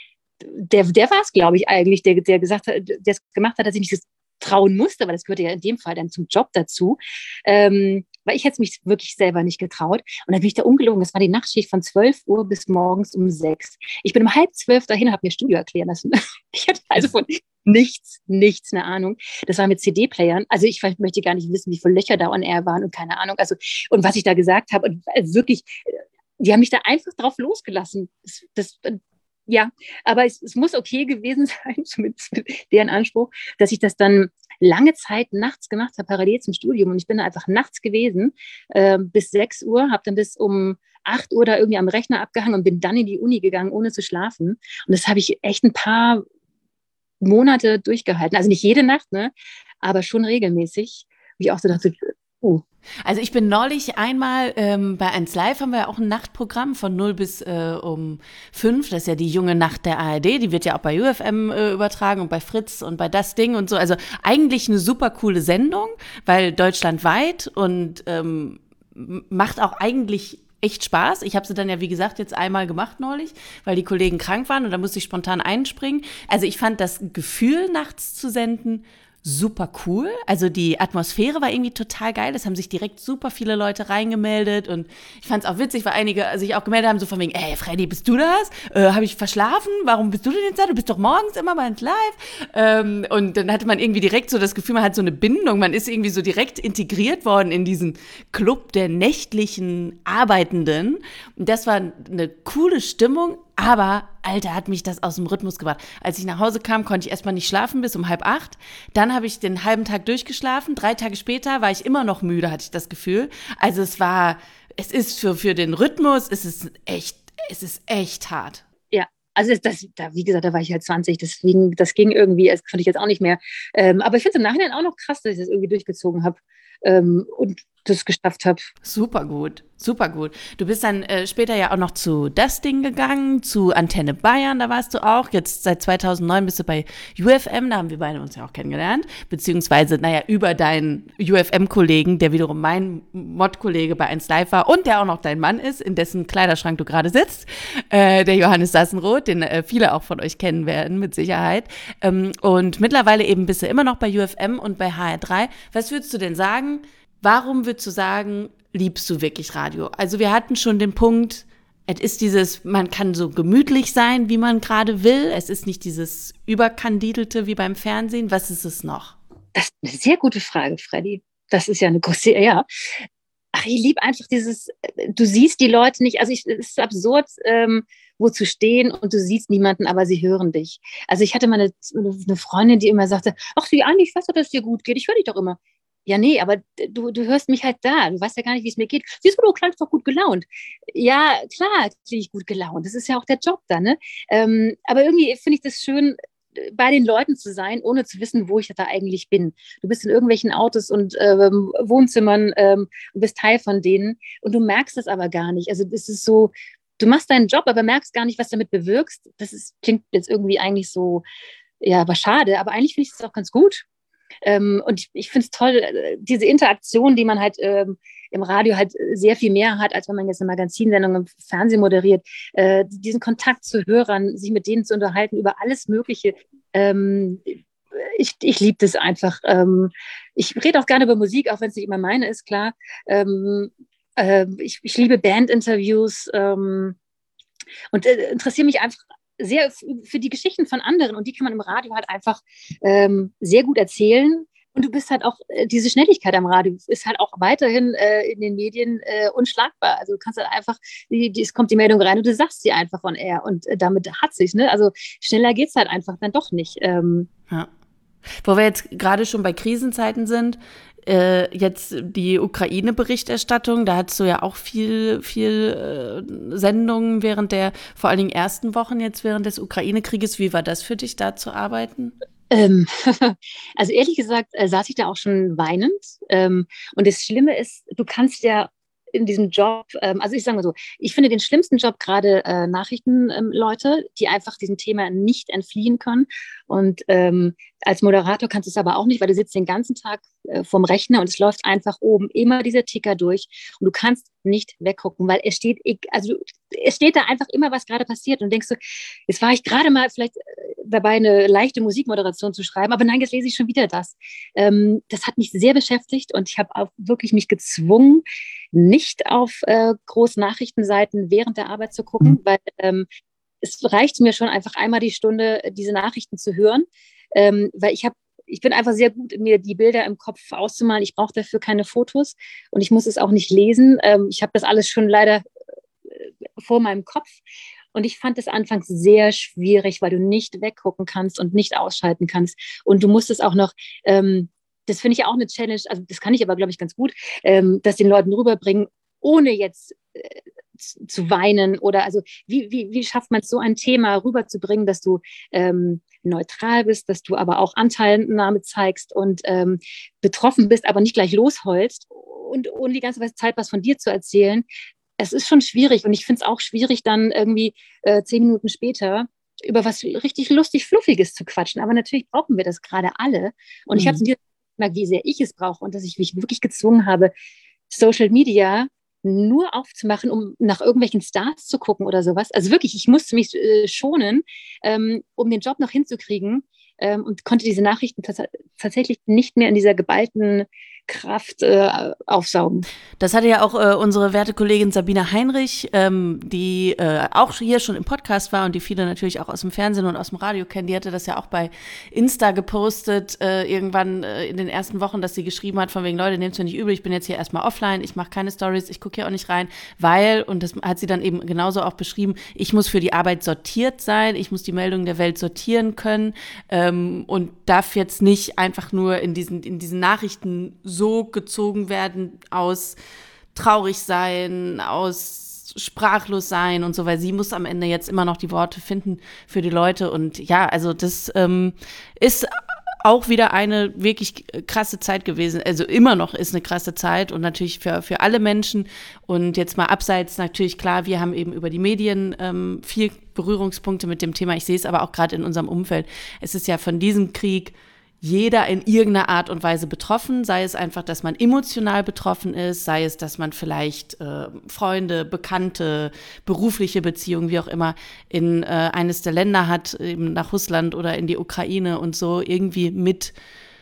Der, der war es, glaube ich, eigentlich, der, der gesagt hat, der es gemacht hat, dass ich mich das trauen musste, weil das gehörte ja in dem Fall dann zum Job dazu. Ähm, weil ich hätte es mich wirklich selber nicht getraut. Und dann bin ich da ungelogen. Das war die Nachtschicht von zwölf Uhr bis morgens um sechs. Ich bin um halb zwölf dahin und habe mir Studio erklären lassen. Ich hatte also von nichts, nichts eine Ahnung. Das war mit C D-Playern. Also ich möchte gar nicht wissen, wie viele Löcher da on air waren und keine Ahnung. Also, und was ich da gesagt habe. Und wirklich, die haben mich da einfach drauf losgelassen. Das, das Ja, aber es, es muss okay gewesen sein, zumindest mit deren Anspruch, dass ich das dann lange Zeit nachts gemacht habe, parallel zum Studium. Und ich bin da einfach nachts gewesen, äh, bis sechs Uhr, habe dann bis um acht Uhr da irgendwie am Rechner abgehangen und bin dann in die Uni gegangen, ohne zu schlafen. Und das habe ich echt ein paar Monate durchgehalten. Also nicht jede Nacht, ne, aber schon regelmäßig. Wie ich auch so dachte, oh. Also ich bin neulich einmal ähm, bei eins Live, haben wir ja auch ein Nachtprogramm von null bis äh, um fünf. Das ist ja die junge Nacht der A R D. Die wird ja auch bei U F M äh, übertragen und bei Fritz und bei Das Ding und so. Also eigentlich eine super coole Sendung, weil deutschlandweit und ähm, macht auch eigentlich echt Spaß. Ich habe sie dann ja, wie gesagt, jetzt einmal gemacht neulich, weil die Kollegen krank waren und da musste ich spontan einspringen. Also ich fand das Gefühl, nachts zu senden, super cool. Also die Atmosphäre war irgendwie total geil. Es haben sich direkt super viele Leute reingemeldet und ich fand es auch witzig, weil einige sich auch gemeldet haben, so von wegen, ey, Freddy, bist du das? Äh, habe ich verschlafen? Warum bist du denn jetzt da? Du bist doch morgens immer bei uns live. Ähm, und dann hatte man irgendwie direkt so das Gefühl, man hat so eine Bindung. Man ist irgendwie so direkt integriert worden in diesen Club der nächtlichen Arbeitenden. Und das war eine coole Stimmung. Aber, Alter, hat mich das aus dem Rhythmus gebracht. Als ich nach Hause kam, konnte ich erstmal nicht schlafen bis um halb acht. Dann habe ich den halben Tag durchgeschlafen. Drei Tage später war ich immer noch müde, hatte ich das Gefühl. Also es war, es ist für, für den Rhythmus, es ist echt, es ist echt hart. Ja, also das, das, da, wie gesagt, da war ich halt zwanzig, deswegen, das ging irgendwie, das konnte ich jetzt auch nicht mehr. Ähm, aber ich finde es im Nachhinein auch noch krass, dass ich das irgendwie durchgezogen habe. Ähm, und das geschafft habe. Super gut, super gut. Du bist dann äh, später ja auch noch zu Das Ding gegangen, zu Antenne Bayern, da warst du auch. Jetzt seit zweitausendneun bist du bei U F M, da haben wir beide uns ja auch kennengelernt. Beziehungsweise, naja, über deinen U F M-Kollegen, der wiederum mein Mod-Kollege bei eins Live war und der auch noch dein Mann ist, in dessen Kleiderschrank du gerade sitzt, äh, der Johannes Sassenroth, den äh, viele auch von euch kennen werden, mit Sicherheit. Ähm, und mittlerweile eben bist du immer noch bei U F M und bei H R drei. Was würdest du denn sagen? Warum würdest du sagen, liebst du wirklich Radio? Also wir hatten schon den Punkt, es ist dieses, man kann so gemütlich sein, wie man gerade will. Es ist nicht dieses Überkandidelte wie beim Fernsehen. Was ist es noch? Das ist eine sehr gute Frage, Freddy. Das ist ja eine große, ja. Ach, ich liebe einfach dieses, du siehst die Leute nicht, also ich, es ist absurd, ähm, wo zu stehen und du siehst niemanden, aber sie hören dich. Also ich hatte mal eine, eine Freundin, die immer sagte, ach, sie eigentlich, ich weiß doch, dass es dir gut geht, ich höre dich doch immer. Ja, nee, aber du, du hörst mich halt da. Du weißt ja gar nicht, wie es mir geht. Siehst du, du klangst doch gut gelaunt. Ja, klar klinge ich gut gelaunt. Das ist ja auch der Job da, ne? Ähm, aber irgendwie finde ich das schön, bei den Leuten zu sein, ohne zu wissen, wo ich da eigentlich bin. Du bist in irgendwelchen Autos und ähm, Wohnzimmern ähm, und bist Teil von denen und du merkst das aber gar nicht. Also es ist so, du machst deinen Job, aber merkst gar nicht, was du damit bewirkst. Das ist, klingt jetzt irgendwie eigentlich so, ja, aber schade. Aber eigentlich finde ich das auch ganz gut. Ähm, und ich, ich finde es toll, diese Interaktion, die man halt ähm, im Radio halt sehr viel mehr hat, als wenn man jetzt eine Magazinsendung im Fernsehen moderiert, äh, diesen Kontakt zu Hörern, sich mit denen zu unterhalten über alles Mögliche. Ähm, ich ich liebe das einfach. Ähm, ich rede auch gerne über Musik, auch wenn es nicht immer meine ist, klar. Ähm, äh, ich, ich liebe Bandinterviews ähm, und äh, interessiere mich einfach sehr für die Geschichten von anderen und die kann man im Radio halt einfach ähm, sehr gut erzählen und du bist halt auch, äh, diese Schnelligkeit am Radio ist halt auch weiterhin äh, in den Medien äh, unschlagbar, also du kannst halt einfach, die, die, es kommt die Meldung rein und du sagst sie einfach on air und äh, damit hat sich's, ne, also schneller geht's halt einfach dann doch nicht. Ähm, ja. Wo wir jetzt gerade schon bei Krisenzeiten sind, äh, jetzt die Ukraine-Berichterstattung, da hattest du ja auch viel, viel äh, Sendungen während der vor allen Dingen ersten Wochen jetzt während des Ukraine-Krieges. Wie war das für dich, da zu arbeiten? Ähm, also ehrlich gesagt äh, saß ich da auch schon weinend. Ähm, und das Schlimme ist, du kannst ja in diesem Job, ähm, also ich sage mal so, ich finde den schlimmsten Job gerade äh, Nachrichtenleute, ähm, die einfach diesem Thema nicht entfliehen können. Und ähm, als Moderator kannst du es aber auch nicht, weil du sitzt den ganzen Tag äh, vorm Rechner und es läuft einfach oben immer dieser Ticker durch und du kannst nicht weggucken, weil es steht, also es steht da einfach immer, was gerade passiert und denkst du, jetzt war ich gerade mal vielleicht dabei, eine leichte Musikmoderation zu schreiben, aber nein, jetzt lese ich schon wieder das. Ähm, das hat mich sehr beschäftigt und ich habe auch wirklich mich gezwungen, nicht auf äh, große Nachrichtenseiten während der Arbeit zu gucken, weil ähm, es reicht mir schon einfach einmal die Stunde, diese Nachrichten zu hören, ähm, weil ich habe ich bin einfach sehr gut, mir die Bilder im Kopf auszumalen. Ich brauche dafür keine Fotos und ich muss es auch nicht lesen. Ähm, ich habe das alles schon leider äh, vor meinem Kopf. Und ich fand es anfangs sehr schwierig, weil du nicht weggucken kannst und nicht ausschalten kannst. Und du musst es auch noch, ähm, das finde ich auch eine Challenge, also das kann ich aber, glaube ich, ganz gut, ähm, das den Leuten rüberbringen, ohne jetzt äh, zu weinen oder also wie, wie, wie schafft man es, so ein Thema rüberzubringen, dass du ähm, neutral bist, dass du aber auch Anteilnahme zeigst und ähm, betroffen bist, aber nicht gleich losheulst und ohne die ganze Zeit was von dir zu erzählen. Es ist schon schwierig und ich finde es auch schwierig, dann irgendwie äh, zehn Minuten später über was richtig lustig Fluffiges zu quatschen. Aber natürlich brauchen wir das gerade alle. Und mhm. ich habe es in diesem gemerkt, wie sehr ich es brauche und dass ich mich wirklich gezwungen habe, Social Media nur aufzumachen, um nach irgendwelchen Stars zu gucken oder sowas. Also wirklich, ich musste mich äh, schonen, ähm, um den Job noch hinzukriegen ähm, und konnte diese Nachrichten tats- tatsächlich nicht mehr in dieser geballten Kraft äh, aufsaugen. Das hatte ja auch äh, unsere werte Kollegin Sabine Heinrich, ähm, die äh, auch hier schon im Podcast war und die viele natürlich auch aus dem Fernsehen und aus dem Radio kennen. Die hatte das ja auch bei Insta gepostet, äh, irgendwann äh, in den ersten Wochen, dass sie geschrieben hat, von wegen, Leute, nehmt es mir nicht übel, ich bin jetzt hier erstmal offline, ich mache keine Stories, ich gucke hier auch nicht rein, weil, und das hat sie dann eben genauso auch beschrieben, ich muss für die Arbeit sortiert sein, ich muss die Meldungen der Welt sortieren können ähm, und darf jetzt nicht einfach nur in diesen, in diesen Nachrichten so gezogen werden aus traurig sein, aus sprachlos sein und so, weil sie muss am Ende jetzt immer noch die Worte finden für die Leute und ja, also das ähm, ist auch wieder eine wirklich krasse Zeit gewesen. Also immer noch ist eine krasse Zeit und natürlich für, für alle Menschen. Und jetzt mal abseits natürlich klar, wir haben eben über die Medien ähm, viel Berührungspunkte mit dem Thema. Ich sehe es aber auch gerade in unserem Umfeld. Es ist ja von diesem Krieg jeder in irgendeiner Art und Weise betroffen, sei es einfach, dass man emotional betroffen ist, sei es, dass man vielleicht äh, Freunde, Bekannte, berufliche Beziehungen, wie auch immer, in äh, eines der Länder hat, eben nach Russland oder in die Ukraine und so irgendwie mit,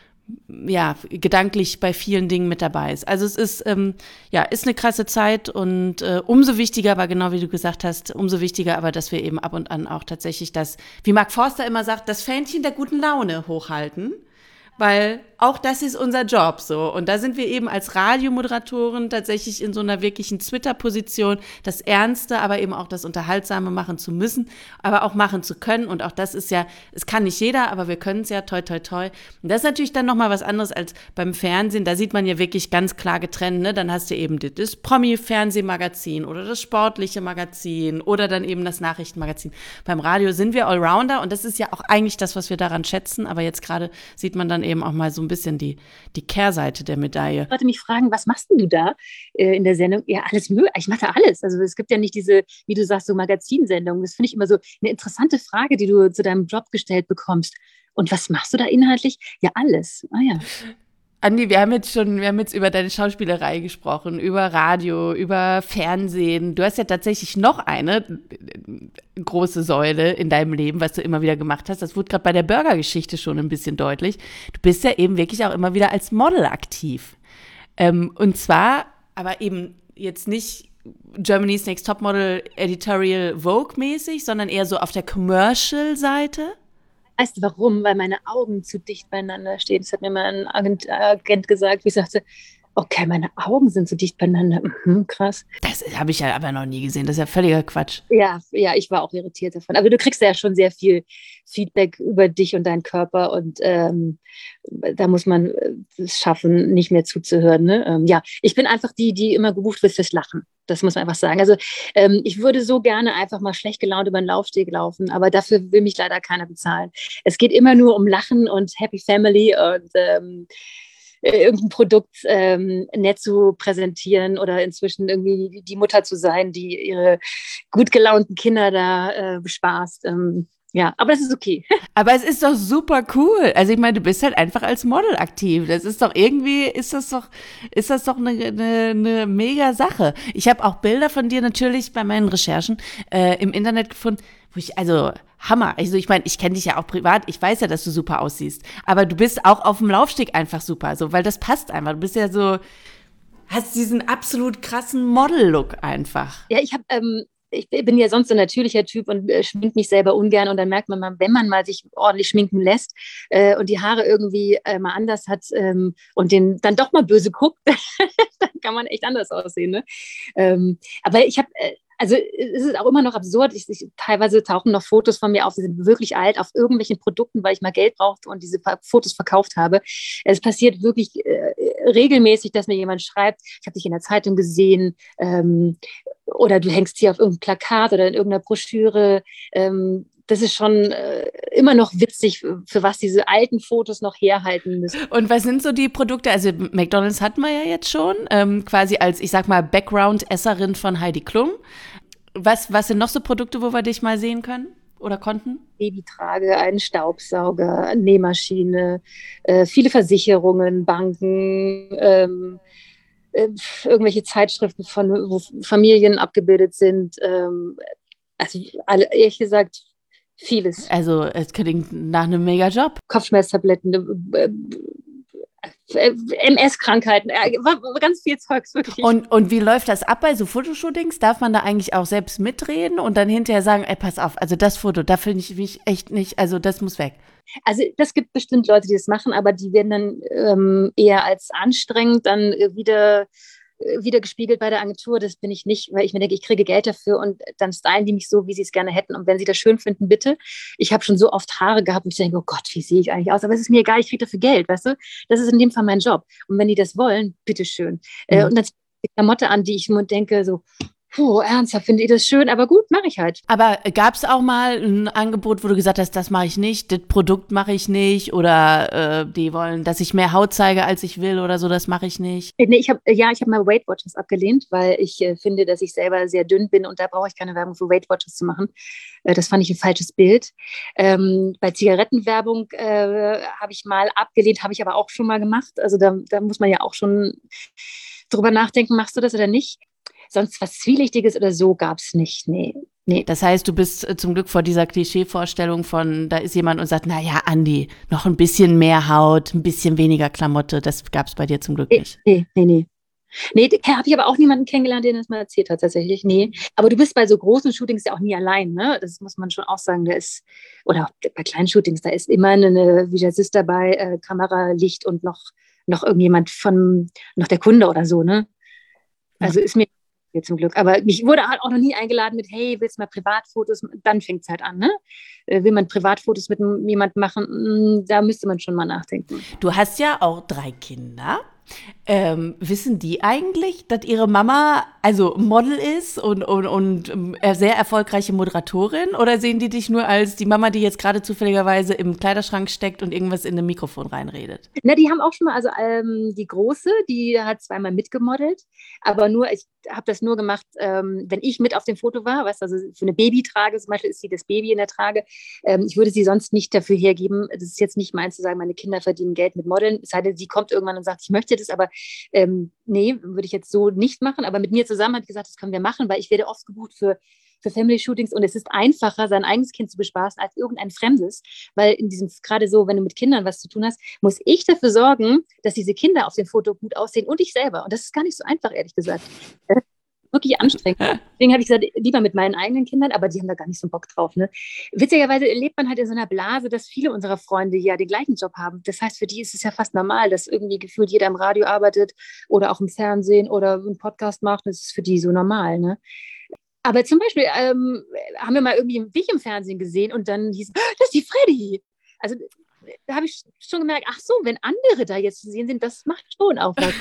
ja, gedanklich bei vielen Dingen mit dabei ist. Also es ist, ähm, ja, ist eine krasse Zeit und äh, umso wichtiger, aber genau wie du gesagt hast, umso wichtiger aber, dass wir eben ab und an auch tatsächlich das, wie Mark Forster immer sagt, das Fähnchen der guten Laune hochhalten. Weil auch das ist unser Job so. Und da sind wir eben als Radiomoderatoren tatsächlich in so einer wirklichen Twitter-Position, das Ernste, aber eben auch das Unterhaltsame machen zu müssen, aber auch machen zu können. Und auch das ist ja, es kann nicht jeder, aber wir können es ja, toi, toi, toi. Und das ist natürlich dann nochmal was anderes als beim Fernsehen. Da sieht man ja wirklich ganz klar getrennt, ne? Dann hast du eben das Promi-Fernsehmagazin oder das sportliche Magazin oder dann eben das Nachrichtenmagazin. Beim Radio sind wir Allrounder und das ist ja auch eigentlich das, was wir daran schätzen. Aber jetzt gerade sieht man dann eben auch mal so ein bisschen die, die Kehrseite der Medaille. Ich wollte mich fragen, was machst denn du da äh, in der Sendung? Ja, alles möglich. Ich mache da alles. Also es gibt ja nicht diese, wie du sagst, so Magazinsendungen. Das finde ich immer so eine interessante Frage, die du zu deinem Job gestellt bekommst. Und was machst du da inhaltlich? Ja, alles. Ah ja. Andi, wir haben jetzt schon, wir haben jetzt über deine Schauspielerei gesprochen, über Radio, über Fernsehen. Du hast ja tatsächlich noch eine große Säule in deinem Leben, was du immer wieder gemacht hast. Das wurde gerade bei der Burger-Geschichte schon ein bisschen deutlich. Du bist ja eben wirklich auch immer wieder als Model aktiv. Ähm, und zwar, aber eben jetzt nicht Germany's Next Topmodel Editorial Vogue-mäßig, sondern eher so auf der Commercial-Seite. Weißt du warum? Weil meine Augen zu dicht beieinander stehen. Das hat mir mal ein Agent, Agent gesagt. Ich sagte, okay, meine Augen sind so dicht beieinander. Mhm, krass. Das habe ich ja aber noch nie gesehen. Das ist ja völliger Quatsch. Ja, ja, ich war auch irritiert davon. Aber du kriegst ja schon sehr viel Feedback über dich und deinen Körper. Und ähm, da muss man es schaffen, nicht mehr zuzuhören. Ne? Ähm, ja, ich bin einfach die, die immer gebucht wird fürs Lachen. Das muss man einfach sagen. Also ähm, ich würde so gerne einfach mal schlecht gelaunt über den Laufsteg laufen, aber dafür will mich leider keiner bezahlen. Es geht immer nur um Lachen und Happy Family und ähm, irgendein Produkt ähm, nett zu präsentieren oder inzwischen irgendwie die Mutter zu sein, die ihre gut gelaunten Kinder da äh, bespaßt. Ähm, Ja, aber das ist okay. Aber es ist doch super cool. Also ich meine, du bist halt einfach als Model aktiv. Das ist doch irgendwie, ist das doch, ist das doch eine, eine, eine mega Sache. Ich habe auch Bilder von dir natürlich bei meinen Recherchen äh, im Internet gefunden, wo ich, also Hammer. Also ich meine, ich kenne dich ja auch privat. Ich weiß ja, dass du super aussiehst. Aber du bist auch auf dem Laufsteg einfach super, so, weil das passt einfach. Du bist ja so, hast diesen absolut krassen Model-Look einfach. Ja, ich habe ähm ich bin ja sonst ein natürlicher Typ und äh, schminke mich selber ungern. Und dann merkt man mal, wenn man mal sich ordentlich schminken lässt äh, und die Haare irgendwie äh, mal anders hat ähm, und den dann doch mal böse guckt, dann kann man echt anders aussehen. Ne? Ähm, aber ich habe, äh, also es ist auch immer noch absurd. Ich, ich, teilweise tauchen noch Fotos von mir auf, die sind wirklich alt, auf irgendwelchen Produkten, weil ich mal Geld brauchte und diese Fotos verkauft habe. Es passiert wirklich äh, regelmäßig, dass mir jemand schreibt, ich habe dich in der Zeitung gesehen, ähm, oder du hängst hier auf irgendeinem Plakat oder in irgendeiner Broschüre. Ähm, das ist schon äh, immer noch witzig, für was diese alten Fotos noch herhalten müssen. Und was sind so die Produkte? Also McDonald's hatten wir ja jetzt schon, ähm, quasi als, ich sag mal, Background-Esserin von Heidi Klum. Was, was sind noch so Produkte, wo wir dich mal sehen können oder konnten? Babytrage, einen Staubsauger, eine Nähmaschine, äh, viele Versicherungen, Banken, ähm, äh, irgendwelche Zeitschriften, von, wo Familien abgebildet sind. Ähm, also alle, ehrlich gesagt, vieles. Also es klingt nach einem Mega-Job. Kopfschmerztabletten, äh, äh, M S-Krankheiten, äh, ganz viel Zeugs, wirklich. Und, und wie läuft das ab bei so Fotoshootings? Darf man da eigentlich auch selbst mitreden und dann hinterher sagen, ey, pass auf, also das Foto, da finde ich mich echt nicht, also das muss weg. Also das gibt bestimmt Leute, die das machen, aber die werden dann ähm, eher als anstrengend dann wieder wieder gespiegelt bei der Agentur. Das bin ich nicht, weil ich mir denke, ich kriege Geld dafür und dann stylen die mich so, wie sie es gerne hätten. Und wenn sie das schön finden, bitte. Ich habe schon so oft Haare gehabt, wo ich denke, oh Gott, wie sehe ich eigentlich aus? Aber es ist mir egal, ich kriege dafür Geld, weißt du? Das ist in dem Fall mein Job. Und wenn die das wollen, bitteschön. Mhm. Äh, und dann ziehe ich die Klamotte an, die ich nur denke, so, Puh, ernsthaft, finde ich das schön, aber gut, mache ich halt. Aber gab es auch mal ein Angebot, wo du gesagt hast, das mache ich nicht, das Produkt mache ich nicht oder äh, die wollen, dass ich mehr Haut zeige, als ich will oder so, das mache ich nicht? Nee, ich hab, ja, ich habe mal Weight Watchers abgelehnt, weil ich äh, finde, dass ich selber sehr dünn bin und da brauche ich keine Werbung für Weight Watchers zu machen. Äh, das fand ich ein falsches Bild. Ähm, bei Zigarettenwerbung äh, habe ich mal abgelehnt, habe ich aber auch schon mal gemacht. Also da, da muss man ja auch schon drüber nachdenken, machst du das oder nicht? Sonst was Zwielichtiges oder so gab es nicht. Nee, nee. Das heißt, du bist äh, zum Glück vor dieser Klischeevorstellung von, da ist jemand und sagt, na ja, Andi, noch ein bisschen mehr Haut, ein bisschen weniger Klamotte. Das gab es bei dir zum Glück nicht. Nee, nee, nee. Nee, habe ich aber auch niemanden kennengelernt, der das mal erzählt hat, tatsächlich. Nee. Aber du bist bei so großen Shootings ja auch nie allein, ne? Das muss man schon auch sagen. Da ist, oder bei kleinen Shootings, da ist immer eine Visagist dabei, äh, Kamera, Licht und noch, noch irgendjemand von, noch der Kunde oder so, ne? Also ist mir zum Glück. Aber mich wurde halt auch noch nie eingeladen mit, hey, willst du mal Privatfotos? Dann fängt es halt an, ne? Will man Privatfotos mit jemandem machen? Da müsste man schon mal nachdenken. Du hast ja auch drei Kinder. Ähm, wissen die eigentlich, dass ihre Mama also Model ist und, und, und sehr erfolgreiche Moderatorin? Oder sehen die dich nur als die Mama, die jetzt gerade zufälligerweise im Kleiderschrank steckt und irgendwas in ein Mikrofon reinredet? Na, die haben auch schon mal, also ähm, die Große, die hat zweimal mitgemodelt, aber nur, ich habe das nur gemacht, ähm, wenn ich mit auf dem Foto war, weißt du, also für eine Babytrage zum Beispiel ist sie das Baby in der Trage. Ähm, ich würde sie sonst nicht dafür hergeben. Das ist jetzt nicht meins zu sagen, meine Kinder verdienen Geld mit Modeln. Es sei denn, sie kommt irgendwann und sagt, ich möchte das, aber ähm, nee, würde ich jetzt so nicht machen. Aber mit mir zusammen hat sie gesagt, das können wir machen, weil ich werde oft gebucht für für Family-Shootings und es ist einfacher, sein eigenes Kind zu bespaßen, als irgendein Fremdes, weil in diesem, gerade so, wenn du mit Kindern was zu tun hast, muss ich dafür sorgen, dass diese Kinder auf dem Foto gut aussehen und ich selber. Und das ist gar nicht so einfach, ehrlich gesagt. Das ist wirklich anstrengend. Deswegen habe ich gesagt, lieber mit meinen eigenen Kindern, aber die haben da gar nicht so Bock drauf. Ne? Witzigerweise lebt man halt in so einer Blase, dass viele unserer Freunde ja den gleichen Job haben. Das heißt, für die ist es ja fast normal, dass irgendwie gefühlt jeder im Radio arbeitet oder auch im Fernsehen oder einen Podcast macht. Das ist für die so normal, ne? Aber zum Beispiel ähm, haben wir mal irgendwie dich im Fernsehen gesehen und dann hieß, das ist die Freddy. Also da habe ich schon gemerkt, ach so, wenn andere da jetzt zu sehen sind, das macht schon auch was.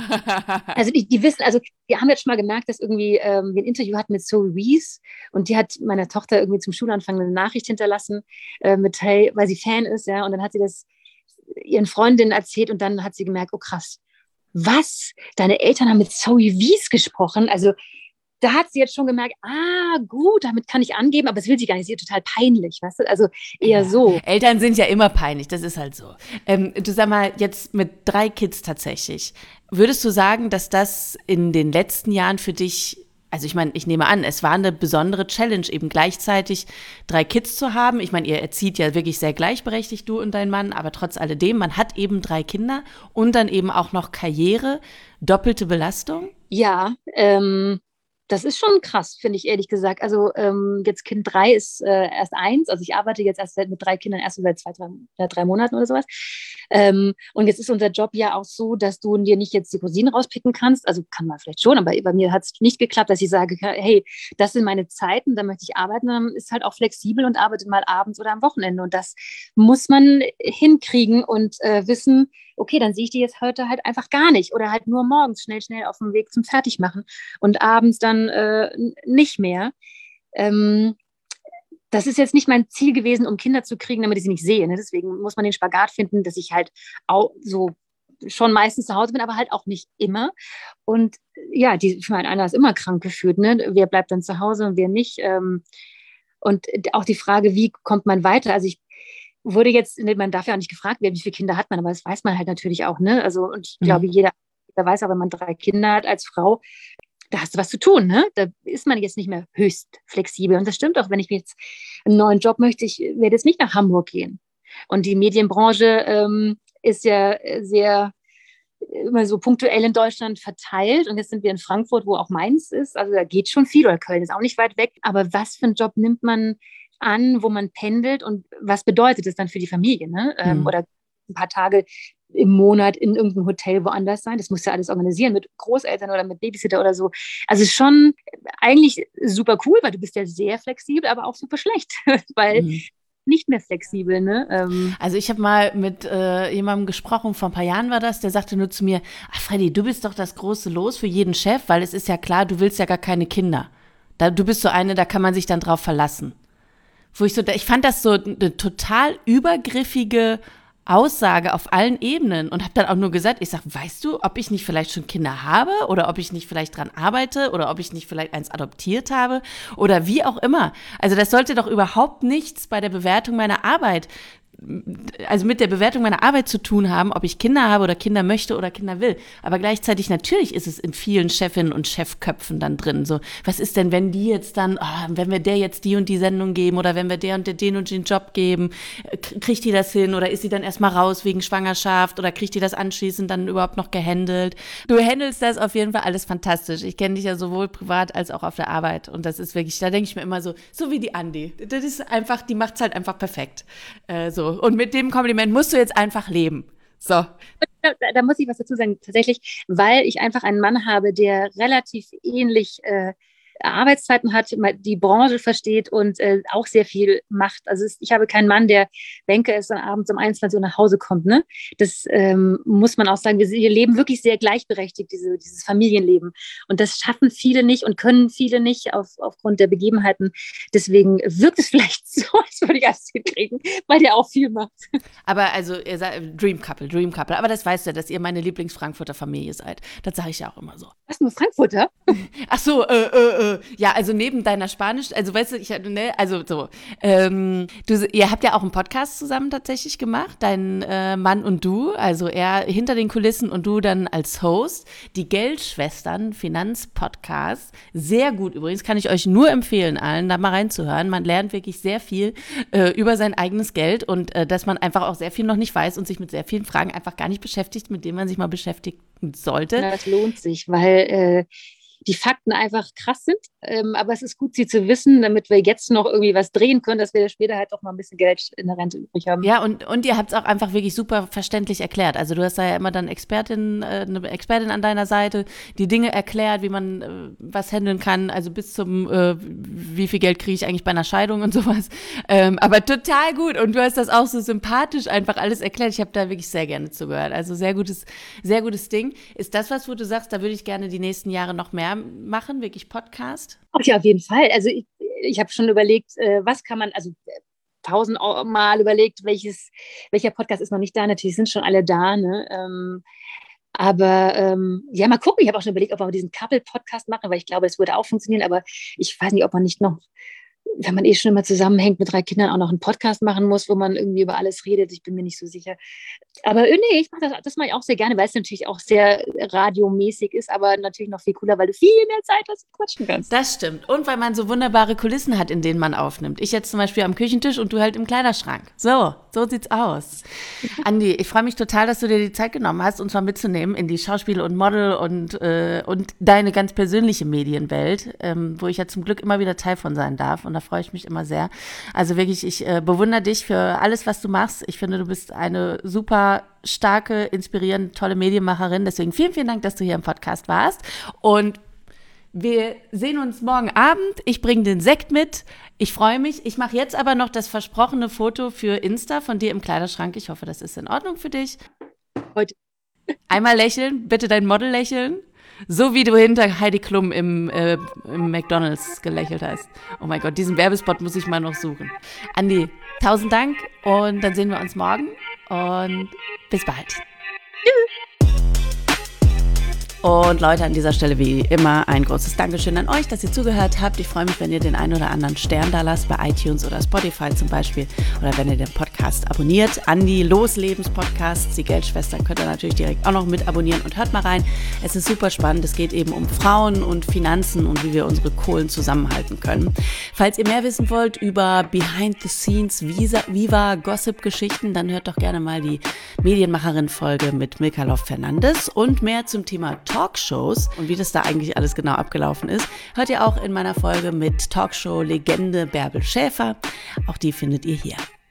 Also die, die wissen, also wir haben jetzt schon mal gemerkt, dass irgendwie ähm, wir ein Interview hatten mit Zoe Wees und die hat meiner Tochter irgendwie zum Schulanfang eine Nachricht hinterlassen äh, mit, hey, weil sie Fan ist, ja, und dann hat sie das ihren Freundinnen erzählt und dann hat sie gemerkt, oh krass, was? Deine Eltern haben mit Zoe Wees gesprochen? Also da hat sie jetzt schon gemerkt, ah, gut, damit kann ich angeben, aber es will sie gar nicht, sie ist total peinlich, weißt du, also eher ja, so. Eltern sind ja immer peinlich, das ist halt so. Ähm, du sag mal, jetzt mit drei Kids tatsächlich, würdest du sagen, dass das in den letzten Jahren für dich, also ich meine, ich nehme an, es war eine besondere Challenge, eben gleichzeitig drei Kids zu haben. Ich meine, ihr erzieht ja wirklich sehr gleichberechtigt, du und dein Mann, aber trotz alledem, man hat eben drei Kinder und dann eben auch noch Karriere, doppelte Belastung? Ja, ähm, das ist schon krass, finde ich ehrlich gesagt. Also ähm, jetzt Kind drei ist äh, erst eins. Also ich arbeite jetzt erst seit, mit drei Kindern erst seit zwei, drei, äh, drei Monaten oder sowas. Ähm, und jetzt ist unser Job ja auch so, dass du dir nicht jetzt die Rosinen rauspicken kannst. Also kann man vielleicht schon, aber bei mir hat es nicht geklappt, dass ich sage, hey, das sind meine Zeiten, da möchte ich arbeiten. Dann ist halt auch flexibel und arbeitet mal abends oder am Wochenende. Und das muss man hinkriegen und äh, wissen, okay, dann sehe ich die jetzt heute halt einfach gar nicht oder halt nur morgens schnell, schnell auf dem Weg zum Fertigmachen und abends dann äh, nicht mehr. Ähm, das ist jetzt nicht mein Ziel gewesen, um Kinder zu kriegen, damit ich sie nicht sehe. Ne? Deswegen muss man den Spagat finden, dass ich halt auch so schon meistens zu Hause bin, aber halt auch nicht immer. Und ja, die, ich meine, einer ist immer krank gefühlt. Ne? Wer bleibt dann zu Hause und wer nicht? Ähm, und auch die Frage, wie kommt man weiter? Also ich wurde jetzt, man darf ja auch nicht gefragt werden, wie viele Kinder hat man, aber das weiß man halt natürlich auch, ne? Also, und ich mhm. glaube, jeder, jeder weiß auch, wenn man drei Kinder hat als Frau, da hast du was zu tun, ne? Da ist man jetzt nicht mehr höchst flexibel. Und das stimmt auch, wenn ich jetzt einen neuen Job möchte, ich werde jetzt nicht nach Hamburg gehen. Und die Medienbranche ähm, ist ja sehr immer so punktuell in Deutschland verteilt. Und jetzt sind wir in Frankfurt, wo auch Mainz ist. Also da geht schon viel, oder Köln ist auch nicht weit weg. Aber was für einen Job nimmt man an, wo man pendelt und was bedeutet das dann für die Familie, ne? Mhm. Ähm, oder ein paar Tage im Monat in irgendeinem Hotel woanders sein. Das musst du alles organisieren mit Großeltern oder mit Babysitter oder so. Also schon eigentlich super cool, weil du bist ja sehr flexibel, aber auch super schlecht, weil mhm. nicht mehr flexibel, ne? Ähm. Also ich habe mal mit äh, jemandem gesprochen, vor ein paar Jahren war das, der sagte nur zu mir, ach Freddy, du bist doch das große Los für jeden Chef, weil es ist ja klar, du willst ja gar keine Kinder. Da, du bist so eine, da kann man sich dann drauf verlassen. Wo ich so, ich fand das so eine total übergriffige Aussage auf allen Ebenen und habe dann auch nur gesagt, ich sag, weißt du, ob ich nicht vielleicht schon Kinder habe oder ob ich nicht vielleicht dran arbeite oder ob ich nicht vielleicht eins adoptiert habe oder wie auch immer. Also das sollte doch überhaupt nichts bei der Bewertung meiner Arbeit, also mit der Bewertung meiner Arbeit zu tun haben, ob ich Kinder habe oder Kinder möchte oder Kinder will. Aber gleichzeitig natürlich ist es in vielen Chefinnen und Chefköpfen dann drin. So, was ist denn, wenn die jetzt dann, oh, wenn wir der jetzt die und die Sendung geben oder wenn wir der und der den und den Job geben, kriegt die das hin oder ist sie dann erstmal raus wegen Schwangerschaft oder kriegt die das anschließend dann überhaupt noch gehandelt? Du handelst das auf jeden Fall alles fantastisch. Ich kenne dich ja sowohl privat als auch auf der Arbeit und das ist wirklich, da denke ich mir immer so, so wie die Andi. Das ist einfach, die macht's halt einfach perfekt. Äh, so. Und mit dem Kompliment musst du jetzt einfach leben. So. Da, da muss ich was dazu sagen, tatsächlich, weil ich einfach einen Mann habe, der relativ ähnlich äh, Arbeitszeiten hat, die Branche versteht und äh, auch sehr viel macht. Also es, ich habe keinen Mann, der Banker ist und abends um einundzwanzig Uhr nach Hause kommt. Ne? Das ähm, muss man auch sagen. Wir, wir leben wirklich sehr gleichberechtigt, diese, dieses Familienleben. Und das schaffen viele nicht und können viele nicht auf, aufgrund der Begebenheiten. Deswegen wirkt es vielleicht so, als würde ich alles hinkriegen, weil der auch viel macht. Aber also, ihr seid Dream Couple, Dream Couple. Aber das weißt du, dass ihr meine Lieblings-Frankfurter Familie seid. Das sage ich ja auch immer so. Was, nur Frankfurter? Ach so, äh, äh, äh. Ja, also neben deiner Spanisch, also weißt du, ich ne, also so, ähm, du, ihr habt ja auch einen Podcast zusammen tatsächlich gemacht, dein äh, Mann und du, also er hinter den Kulissen und du dann als Host, die Geldschwestern Finanzpodcast, sehr gut übrigens, kann ich euch nur empfehlen, allen da mal reinzuhören, man lernt wirklich sehr viel äh, über sein eigenes Geld und äh, dass man einfach auch sehr viel noch nicht weiß und sich mit sehr vielen Fragen einfach gar nicht beschäftigt, mit denen man sich mal beschäftigen sollte. Ja, das lohnt sich, weil äh, die Fakten einfach krass sind, ähm, aber es ist gut, sie zu wissen, damit wir jetzt noch irgendwie was drehen können, dass wir später halt auch mal ein bisschen Geld in der Rente übrig haben. Ja, und, und ihr habt es auch einfach wirklich super verständlich erklärt. Also du hast da ja immer dann Expertin, äh, eine Expertin an deiner Seite, die Dinge erklärt, wie man äh, was handeln kann, also bis zum, äh, wie viel Geld kriege ich eigentlich bei einer Scheidung und sowas. Ähm, aber total gut und du hast das auch so sympathisch einfach alles erklärt. Ich habe da wirklich sehr gerne zugehört. Also sehr gutes, sehr gutes Ding. Ist das was, wo du sagst, da würde ich gerne die nächsten Jahre noch mehr machen, wirklich Podcast? Ach ja, auf jeden Fall. Also ich, ich habe schon überlegt, äh, was kann man, also tausendmal überlegt, welches, welcher Podcast ist noch nicht da. Natürlich sind schon alle da, ne? Ähm, aber ähm, ja, mal gucken. Ich habe auch schon überlegt, ob wir diesen Couple-Podcast machen, weil ich glaube, es würde auch funktionieren. Aber ich weiß nicht, ob man nicht noch, wenn man eh schon immer zusammenhängt mit drei Kindern, auch noch einen Podcast machen muss, wo man irgendwie über alles redet. Ich bin mir nicht so sicher. Aber äh, nee, ich mache das, das mache ich auch sehr gerne, weil es natürlich auch sehr radiomäßig ist, aber natürlich noch viel cooler, weil du viel mehr Zeit hast und quatschen kannst. Das stimmt. Und weil man so wunderbare Kulissen hat, in denen man aufnimmt. Ich jetzt zum Beispiel am Küchentisch und du halt im Kleiderschrank. So, so sieht's aus. Andi, ich freue mich total, dass du dir die Zeit genommen hast, uns mal mitzunehmen in die Schauspiel- und Model- und, äh, und deine ganz persönliche Medienwelt, ähm, wo ich ja zum Glück immer wieder Teil von sein darf. Und da freue ich mich immer sehr. Also wirklich, ich äh, bewundere dich für alles, was du machst. Ich finde, du bist eine super starke, inspirierende, tolle Medienmacherin. Deswegen vielen, vielen Dank, dass du hier im Podcast warst. Und wir sehen uns morgen Abend. Ich bringe den Sekt mit. Ich freue mich. Ich mache jetzt aber noch das versprochene Foto für Insta von dir im Kleiderschrank. Ich hoffe, das ist in Ordnung für dich. Heute. Einmal lächeln, bitte dein Model lächeln. So wie du hinter Heidi Klum im, äh, im McDonald's gelächelt hast. Oh mein Gott, diesen Werbespot muss ich mal noch suchen. Andi, tausend Dank und dann sehen wir uns morgen und bis bald. Tschüss. Und Leute, an dieser Stelle wie immer ein großes Dankeschön an euch, dass ihr zugehört habt. Ich freue mich, wenn ihr den einen oder anderen Stern da lasst, bei iTunes oder Spotify zum Beispiel. Oder wenn ihr den Podcast abonniert. Andi Loslebens-Podcast, die Geldschwestern, könnt ihr natürlich direkt auch noch mit abonnieren und hört mal rein. Es ist super spannend. Es geht eben um Frauen und Finanzen und wie wir unsere Kohlen zusammenhalten können. Falls ihr mehr wissen wollt über Behind-the-Scenes, Viva, Gossip-Geschichten, dann hört doch gerne mal die Medienmacherin-Folge mit Milka Loff-Fernandes und mehr zum Thema Talkshows und wie das da eigentlich alles genau abgelaufen ist, hört ihr auch in meiner Folge mit Talkshow-Legende Bärbel Schäfer. Auch die findet ihr hier.